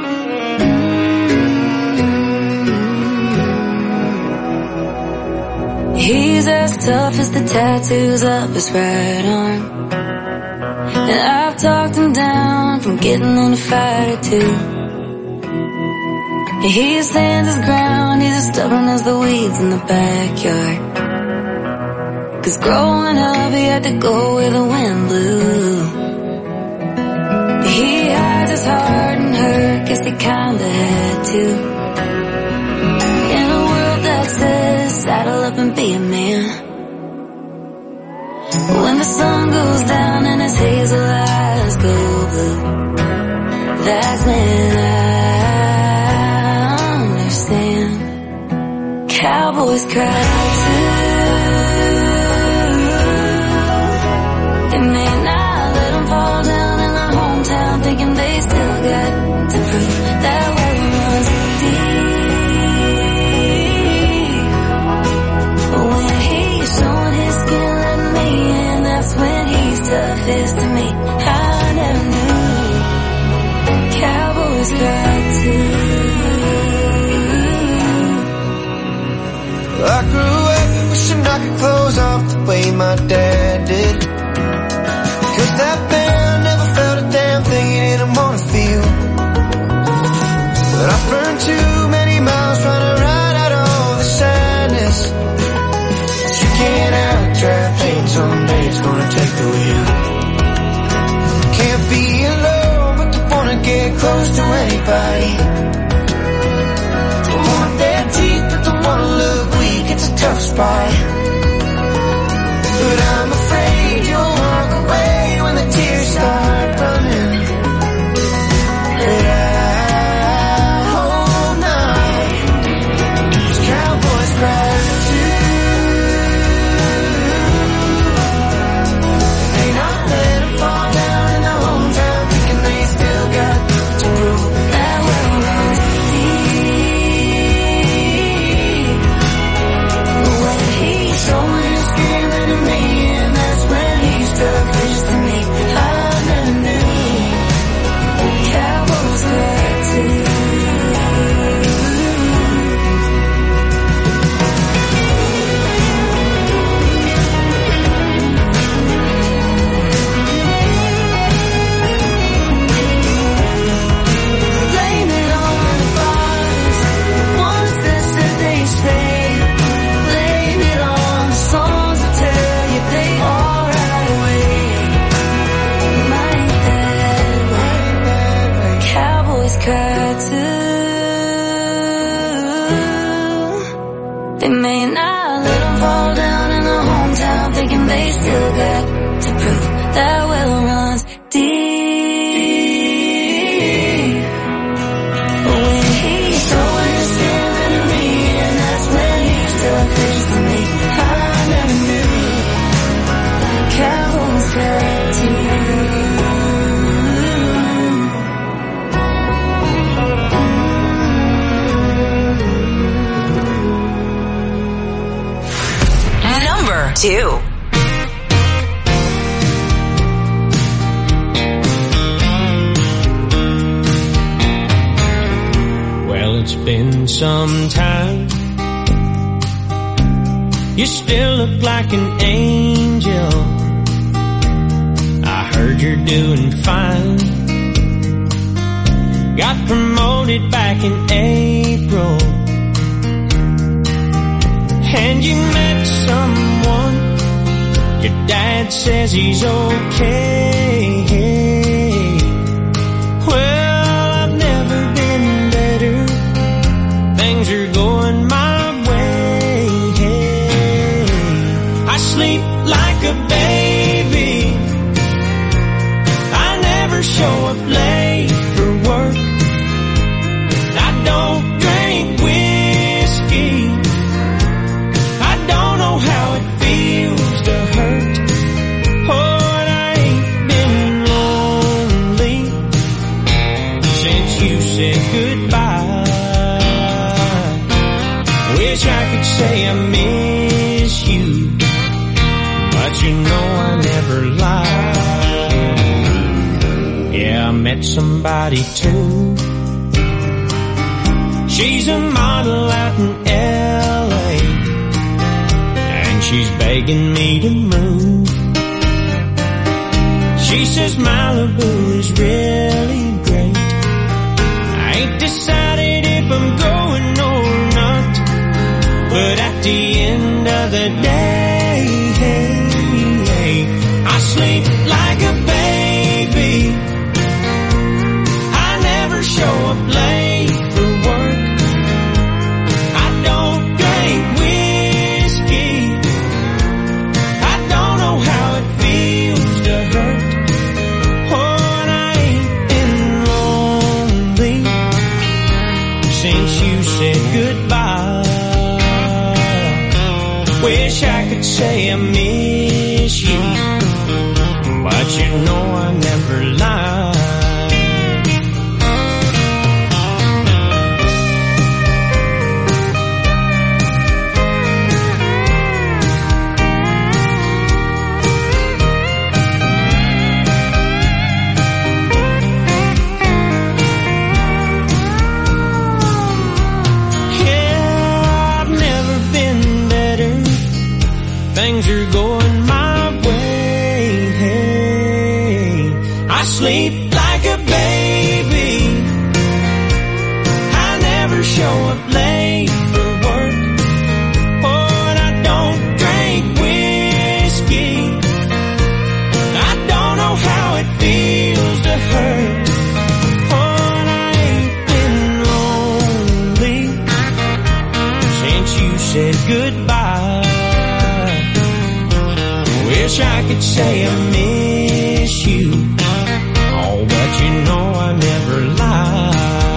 S3: He's as tough as the tattoos up his right arm, and I've talked him down from getting in a fight or two. He stands his ground, he's as stubborn as the weeds in the backyard. 'Cause growing up he had to go where the wind blew. He hides his heart and hurt, guess he kinda had to. In a world that says saddle up and be a man, when the sun goes down and his hazel eyes go blue, that's when I understand. Cowboys cry too. They may not let them fall down in their hometown, thinking they still got to prove that well runs deep. But when he's showing his skin, letting me in, that's when he's toughest to me. I never knew Cowboys cry too.
S6: I grew up wishing I could close off the way my dad did, 'cause that band never felt a damn thing he didn't want to feel. But I've burned too many miles trying to ride out all the sadness. You can't out-drive pain, someday it's gonna take the wheel. Can't be alone, but don't wanna get close to anybody. Don't want their teeth, but don't wanna look weak, it's a tough spot. But I'm afraid you'll walk away when the tears start running. But I hold on, 'cause Cowboys cry too. They not let them fall down in their hometown, thinking they still got to prove that well runs deep. But when he's showing his skin, letting me in, that's when he's toughest to me. I never knew Cowboys cry too. Blame it on the bars, ones that said they stay. Blame it on the songs that tell you they all right away. Mind that way. Cowboys cry too. They may not let them fall down in their hometown, thinking they still got to prove that well runs deep.
S1: 2.
S6: Well, it's been some time. You still look like an angel. I heard you're doing fine. Got promoted back in April. And you met someone. Your dad says he's okay. Well, I've never been better. Things are going my way. I sleep like a baby. I never show up late for work. I don't drink whiskey. I don't know how it feels to hurt. Oh, and I ain't been lonely since you said goodbye. Wish I could say I miss you, but you know I never lied. Yeah, I met somebody too. She's a model out in LA, and she's begging me to move. She says Malibu is really great. I ain't decided if I'm going or not, but at the end of the day, I sleep like a baby. I never show up late for work. I don't drink whiskey. I don't know how it feels to hurt. Oh, and I ain't been lonely since you said goodbye. Wish I could say I miss you, but you know I never lied. Yeah, I've never been better. Things are going my way. I sleep like a baby. I never show up late for work. Oh, and I don't drink whiskey. I don't know how it feels to hurt. Oh, and I ain't been lonely since you said goodbye. Wish I could say I miss you. Oh, but you know I never lied.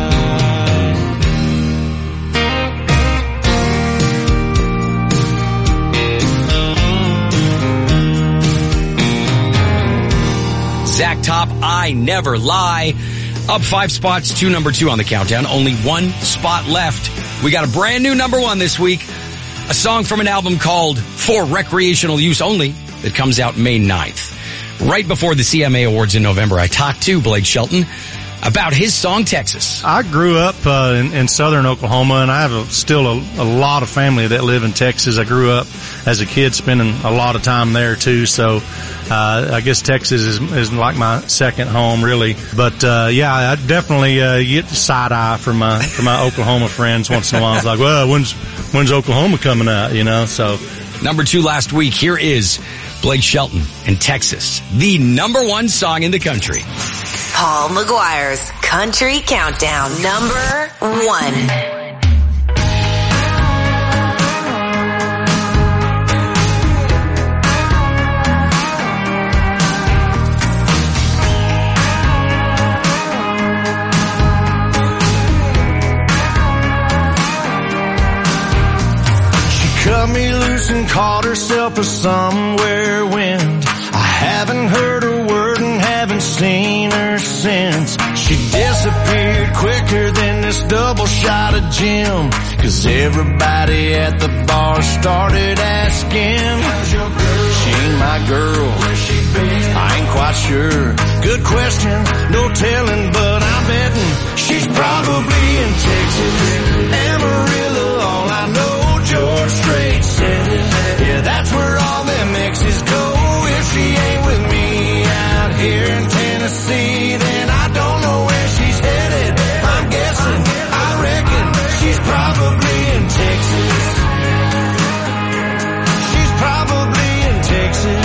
S2: Zach Top, I Never Lie. Up 5 spots to number 2 on the countdown. Only 1 spot left. We got a brand new number 1 this week. A song from an album called For Recreational Use Only that comes out May 9th. Right before the CMA Awards in November, I talked to Blake Shelton about his song, Texas.
S8: I grew up in southern Oklahoma, and I have still a lot of family that live in Texas. I grew up as a kid spending a lot of time there, too, so I guess Texas is like my second home, really. But yeah, I definitely get side-eye from my Oklahoma friends once in a while. It's like, well, when's Oklahoma coming out, you know? So
S2: number 2 last week, here is Blake Shelton in Texas, the number 1 song in the country.
S1: Paul McGuire's Country Countdown, number 1.
S17: Cut me loose and caught herself a somewhere wind. I haven't heard a word and haven't seen her since. She disappeared quicker than
S6: this double shot of gin. Cause everybody at the bar started asking, how's your girl? She ain't my girl. Where's she been? I ain't quite sure. Good question, no telling, but I'm betting she's probably in Texas. Amarillo, all I know, George Strait said it. Yeah, that's where all them exes go. If she ain't with me out here in Tennessee, then I don't know where she's headed. I'm guessing, I reckon she's probably in Texas. She's probably in Texas.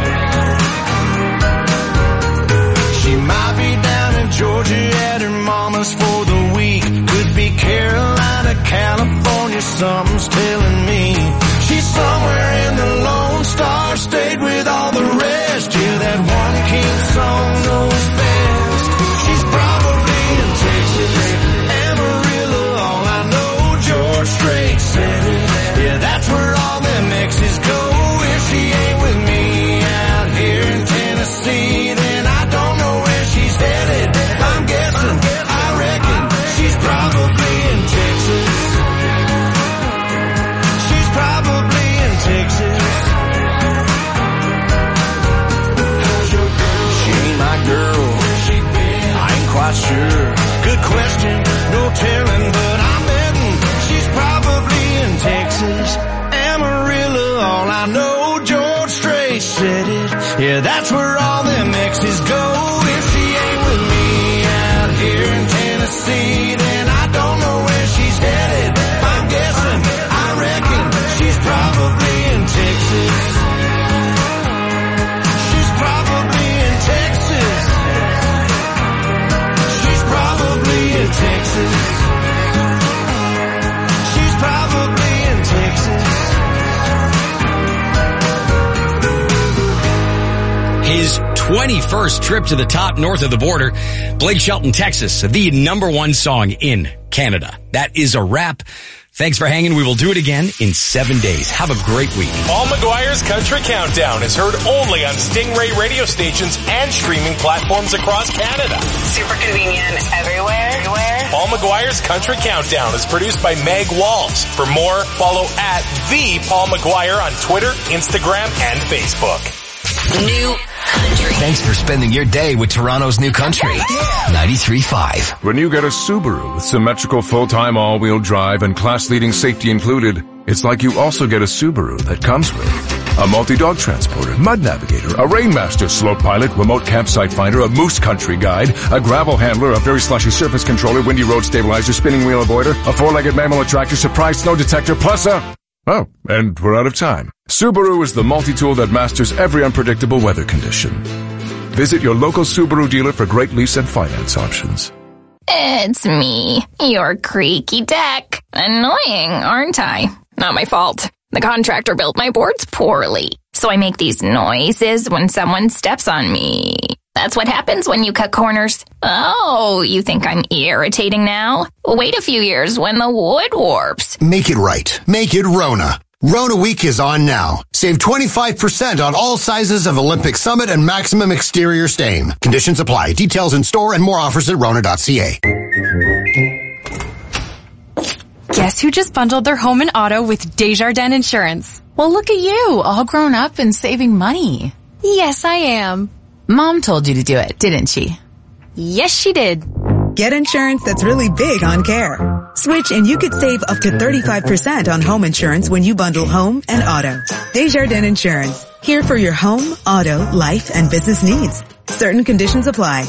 S6: She might be down in Georgia at her mama's for the week. Could be Carolina, California, something's telling me. She's somewhere in the Lone Star State with all the rest. Yeah, that one king song knows best. She's probably in Texas. Amarillo, all I know, George Strait said it. Yeah, that's where all them exes go. If she ain't with me out here in Tennessee, then I don't know where she's headed. I'm guessing, I reckon she's probably in Texas. She's probably in Texas. How's your girl? She ain't my girl. Where's she been? I ain't quite sure. Good question, no telling, but I'm betting she's probably in Texas. Amarillo, all I know, George Strait said it. Yeah, that's where all them exes go. If she ain't with me out here in Tennessee, then I don't know where she's headed. I'm guessing, I reckon she's probably in Texas. She's probably in Texas. She's probably in Texas. She's probably in Texas.
S2: His 21st trip to the top north of the border, Blake Shelton, Texas, the number one song in Canada. That is a wrap. Thanks for hanging. We will do it again in 7 days. Have a great week.
S10: Paul McGuire's Country Countdown is heard only on Stingray radio stations and streaming platforms across Canada.
S1: Super convenient everywhere.
S10: Paul McGuire's Country Countdown is produced by Meg Walls. For more, follow at the Paul McGuire on Twitter, Instagram, and Facebook.
S1: New Country.
S7: Thanks for spending your day with Toronto's New Country. 93.5.
S23: When you get a Subaru with symmetrical full-time all-wheel drive and class-leading safety included, it's like you also get a Subaru that comes with a multi-dog transporter, mud navigator, a Rainmaster slope pilot, remote campsite finder, a moose country guide, a gravel handler, a very slushy surface controller, windy road stabilizer, spinning wheel avoider, a four-legged mammal attractor, surprise snow detector, plus a... Oh, and we're out of time. Subaru is the multi-tool that masters every unpredictable weather condition. Visit your local Subaru dealer for great lease and finance options.
S11: It's me, your creaky deck. Annoying, aren't I? Not my fault. The contractor built my boards poorly, so I make these noises when someone steps on me. That's what happens when you cut corners. Oh, you think I'm irritating now? Wait a few years when the wood warps.
S12: Make it right. Make it Rona. Rona Week is on now. Save 25% on all sizes of Olympic Summit and Maximum Exterior Stain. Conditions apply. Details in store and more offers at Rona.ca.
S13: Guess who just bundled their home and auto with Desjardins Insurance? Well, look at you, all grown up and saving money. Yes, I am. Mom told you to do it, didn't she? Yes, she did.
S15: Get insurance that's really big on care. Switch and you could save up to 35% on home insurance when you bundle home and auto. Desjardins Insurance. Here for your home, auto, life, and business needs. Certain conditions apply.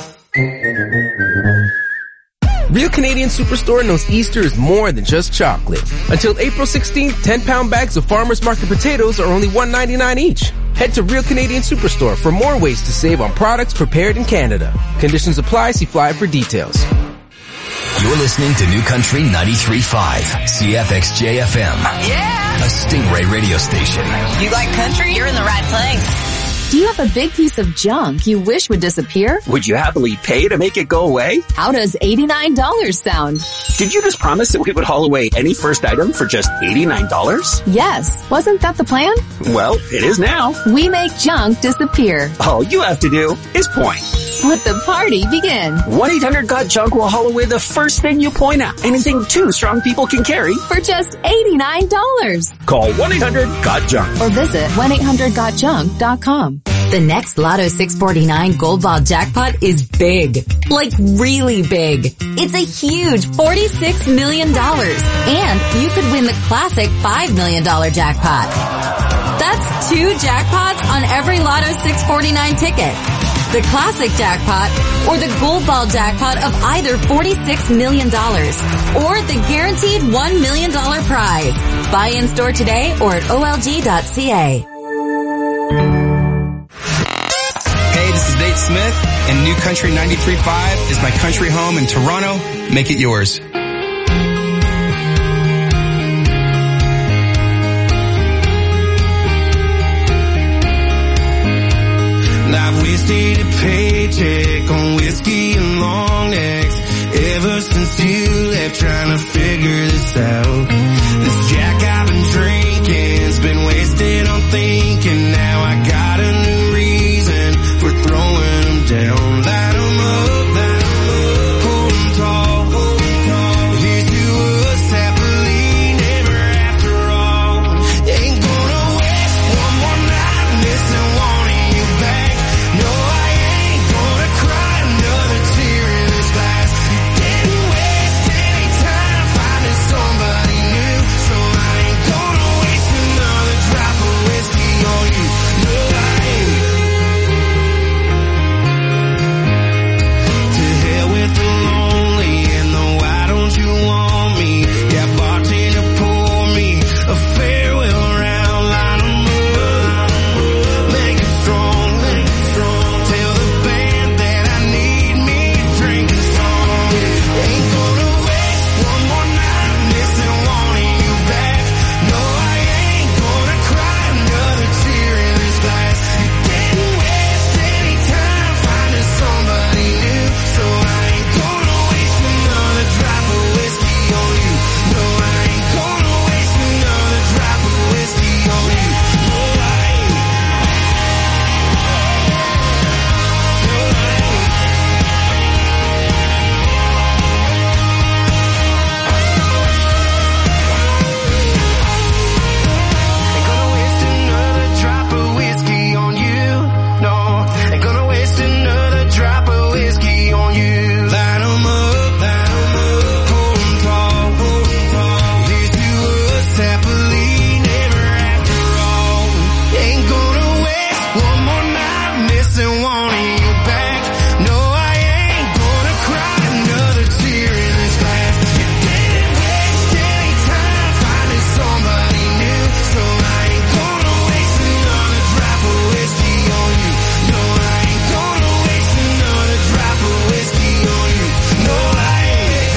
S16: Real Canadian Superstore knows Easter is more than just chocolate. Until April 16th, 10-pound bags of Farmer's Market potatoes are only $1.99 each. Head to Real Canadian Superstore for more ways to save on products prepared in Canada. Conditions apply. See flyer for details.
S7: You're listening to New Country 93.5, CFXJ FM.
S1: Yeah!
S7: A Stingray radio station.
S1: You like country? You're in the right place.
S26: Do you have a big piece of junk you wish would disappear?
S27: Would you happily pay to make it go away?
S26: How does $89 sound?
S27: Did you just promise that we would haul away any first item for just $89?
S26: Yes. Wasn't that the plan?
S27: Well, it is now.
S26: We make junk disappear.
S27: All you have to do is point.
S26: Let the party begin.
S27: 1-800-GOT-JUNK will haul away the first thing you point at. Anything two strong people can carry.
S26: For just $89.
S27: Call 1-800-GOT-JUNK.
S26: Or visit 1-800-GOTJUNK.com. The next Lotto 649 Gold Ball jackpot is big. Like really big. It's a huge $46 million. And you could win the classic $5 million jackpot. That's 2 jackpots on every Lotto 649 ticket. The classic jackpot or the Gold Ball jackpot of either $46 million or the guaranteed $1 million prize. Buy in store today or at olg.ca.
S9: Hey, this is Nate Smith, and New Country 93.5 is my country home in Toronto. Make it yours.
S6: I've wasted a paycheck on whiskey and long necks ever since you left, trying to figure this out. This Jack I've been drinking's been wasted on thinking. Now I got a new reason for throwing them down. Light 'em up, hold 'em tall. Here's to us happily never after all. Ain't gonna waste one more night missing wanting you back. No, I ain't gonna cry another tear in this glass. You didn't waste any time finding somebody new, so I ain't gonna waste another drop of whiskey on you. No, I ain't. To hell with the lonely and the why don't you want me? Yeah, bartender, pour me a farewell round. Line 'em up, make it strong. Tell the band that I need me drinking song. Ain't gonna waste one more night missing wanting you back. No, I ain't gonna cry another tear in this glass. You didn't waste any time finding somebody new, so I ain't gonna waste another drop of whiskey on you. No, I ain't gonna waste another drop of whiskey on you. No, I ain't. Ain't gonna waste another drop of whiskey on you. No, ain't gonna waste another drop of whiskey on you. Line 'em up, hold 'em tall. Here's to us happily never after all. Ain't gonna waste one more night missing wanting you back. No, I ain't gonna cry another tear in this glass. You didn't waste any time finding somebody new, so I ain't gonna waste another drop of whiskey on you. No, I ain't gonna waste another drop of whiskey on you. No, I ain't.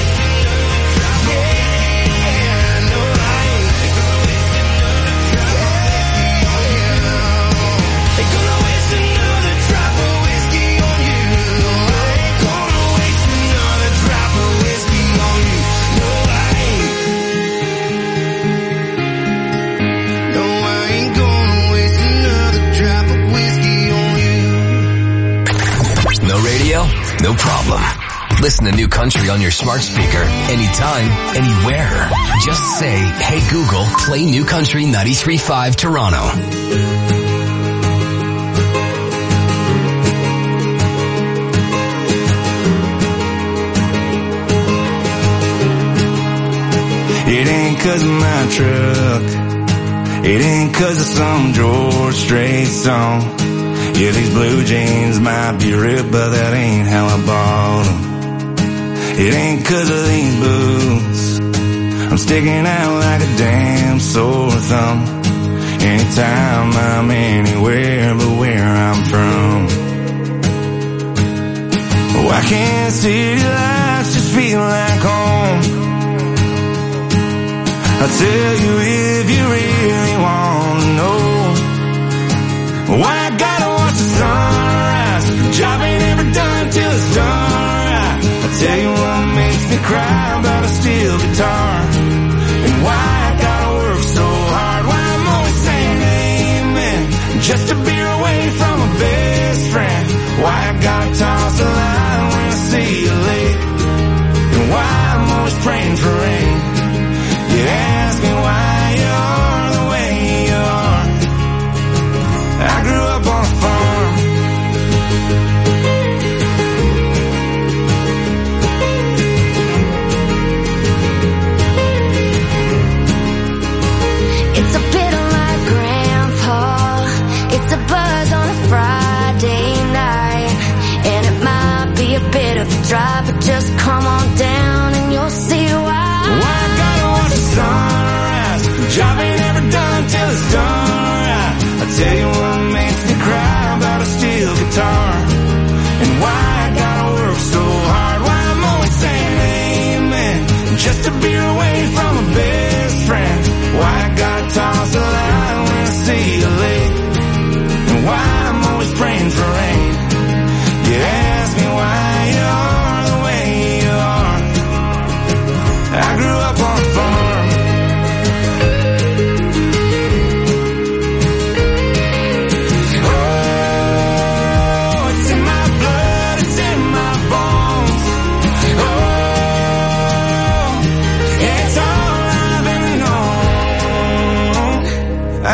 S6: Yeah, no, I ain't. Ain't gonna waste another drop of whiskey on you. No, I ain't gonna waste another drop of whiskey on you. No, I ain't. No, I ain't gonna waste another drop of whiskey on you.
S7: No radio? No problem. Listen to New Country on your smart speaker anytime, anywhere. Just say, hey Google, play New Country 93.5 Toronto.
S6: It ain't 'cause of my truck. It ain't 'cause of some George Strait song. Yeah, these blue jeans might be ripped, but that ain't how I bought them. It ain't 'cause of these boots. I'm sticking out like a damn sore thumb. Anytime I'm anywhere but where I'm from. Why can't city lights just feel like home? I'll tell you if you really want to know. Why I gotta watch the sunrise? Job ain't ever done till it's done right. I'll tell you what makes me cry about a steel guitar. And why I gotta work so hard. Why I'm always saying amen just to be away from my best friend. Why I gotta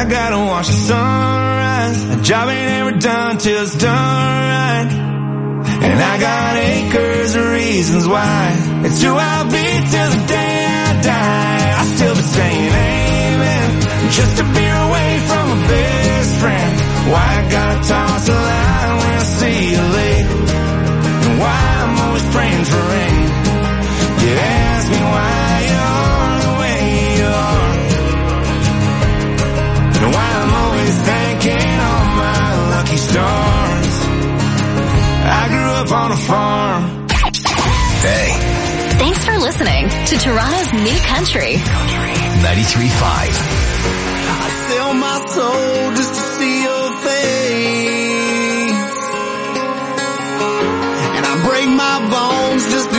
S17: I gotta watch the sunrise. A job ain't ever done till it's done right. And I got acres of reasons why. It's who I'll be till the day I die. I still be saying amen, just to be away from my best friend. Why I gotta toss a line when I see you late, and why I'm always praying for rain. You ask me why you're the way you are, and why I'm always thanking all my lucky stars. I grew up on a farm.
S7: Hey.
S1: Thanks for listening to Toronto's New Country
S7: 93.5.
S17: I sell my soul just to see your face, and I break my bones just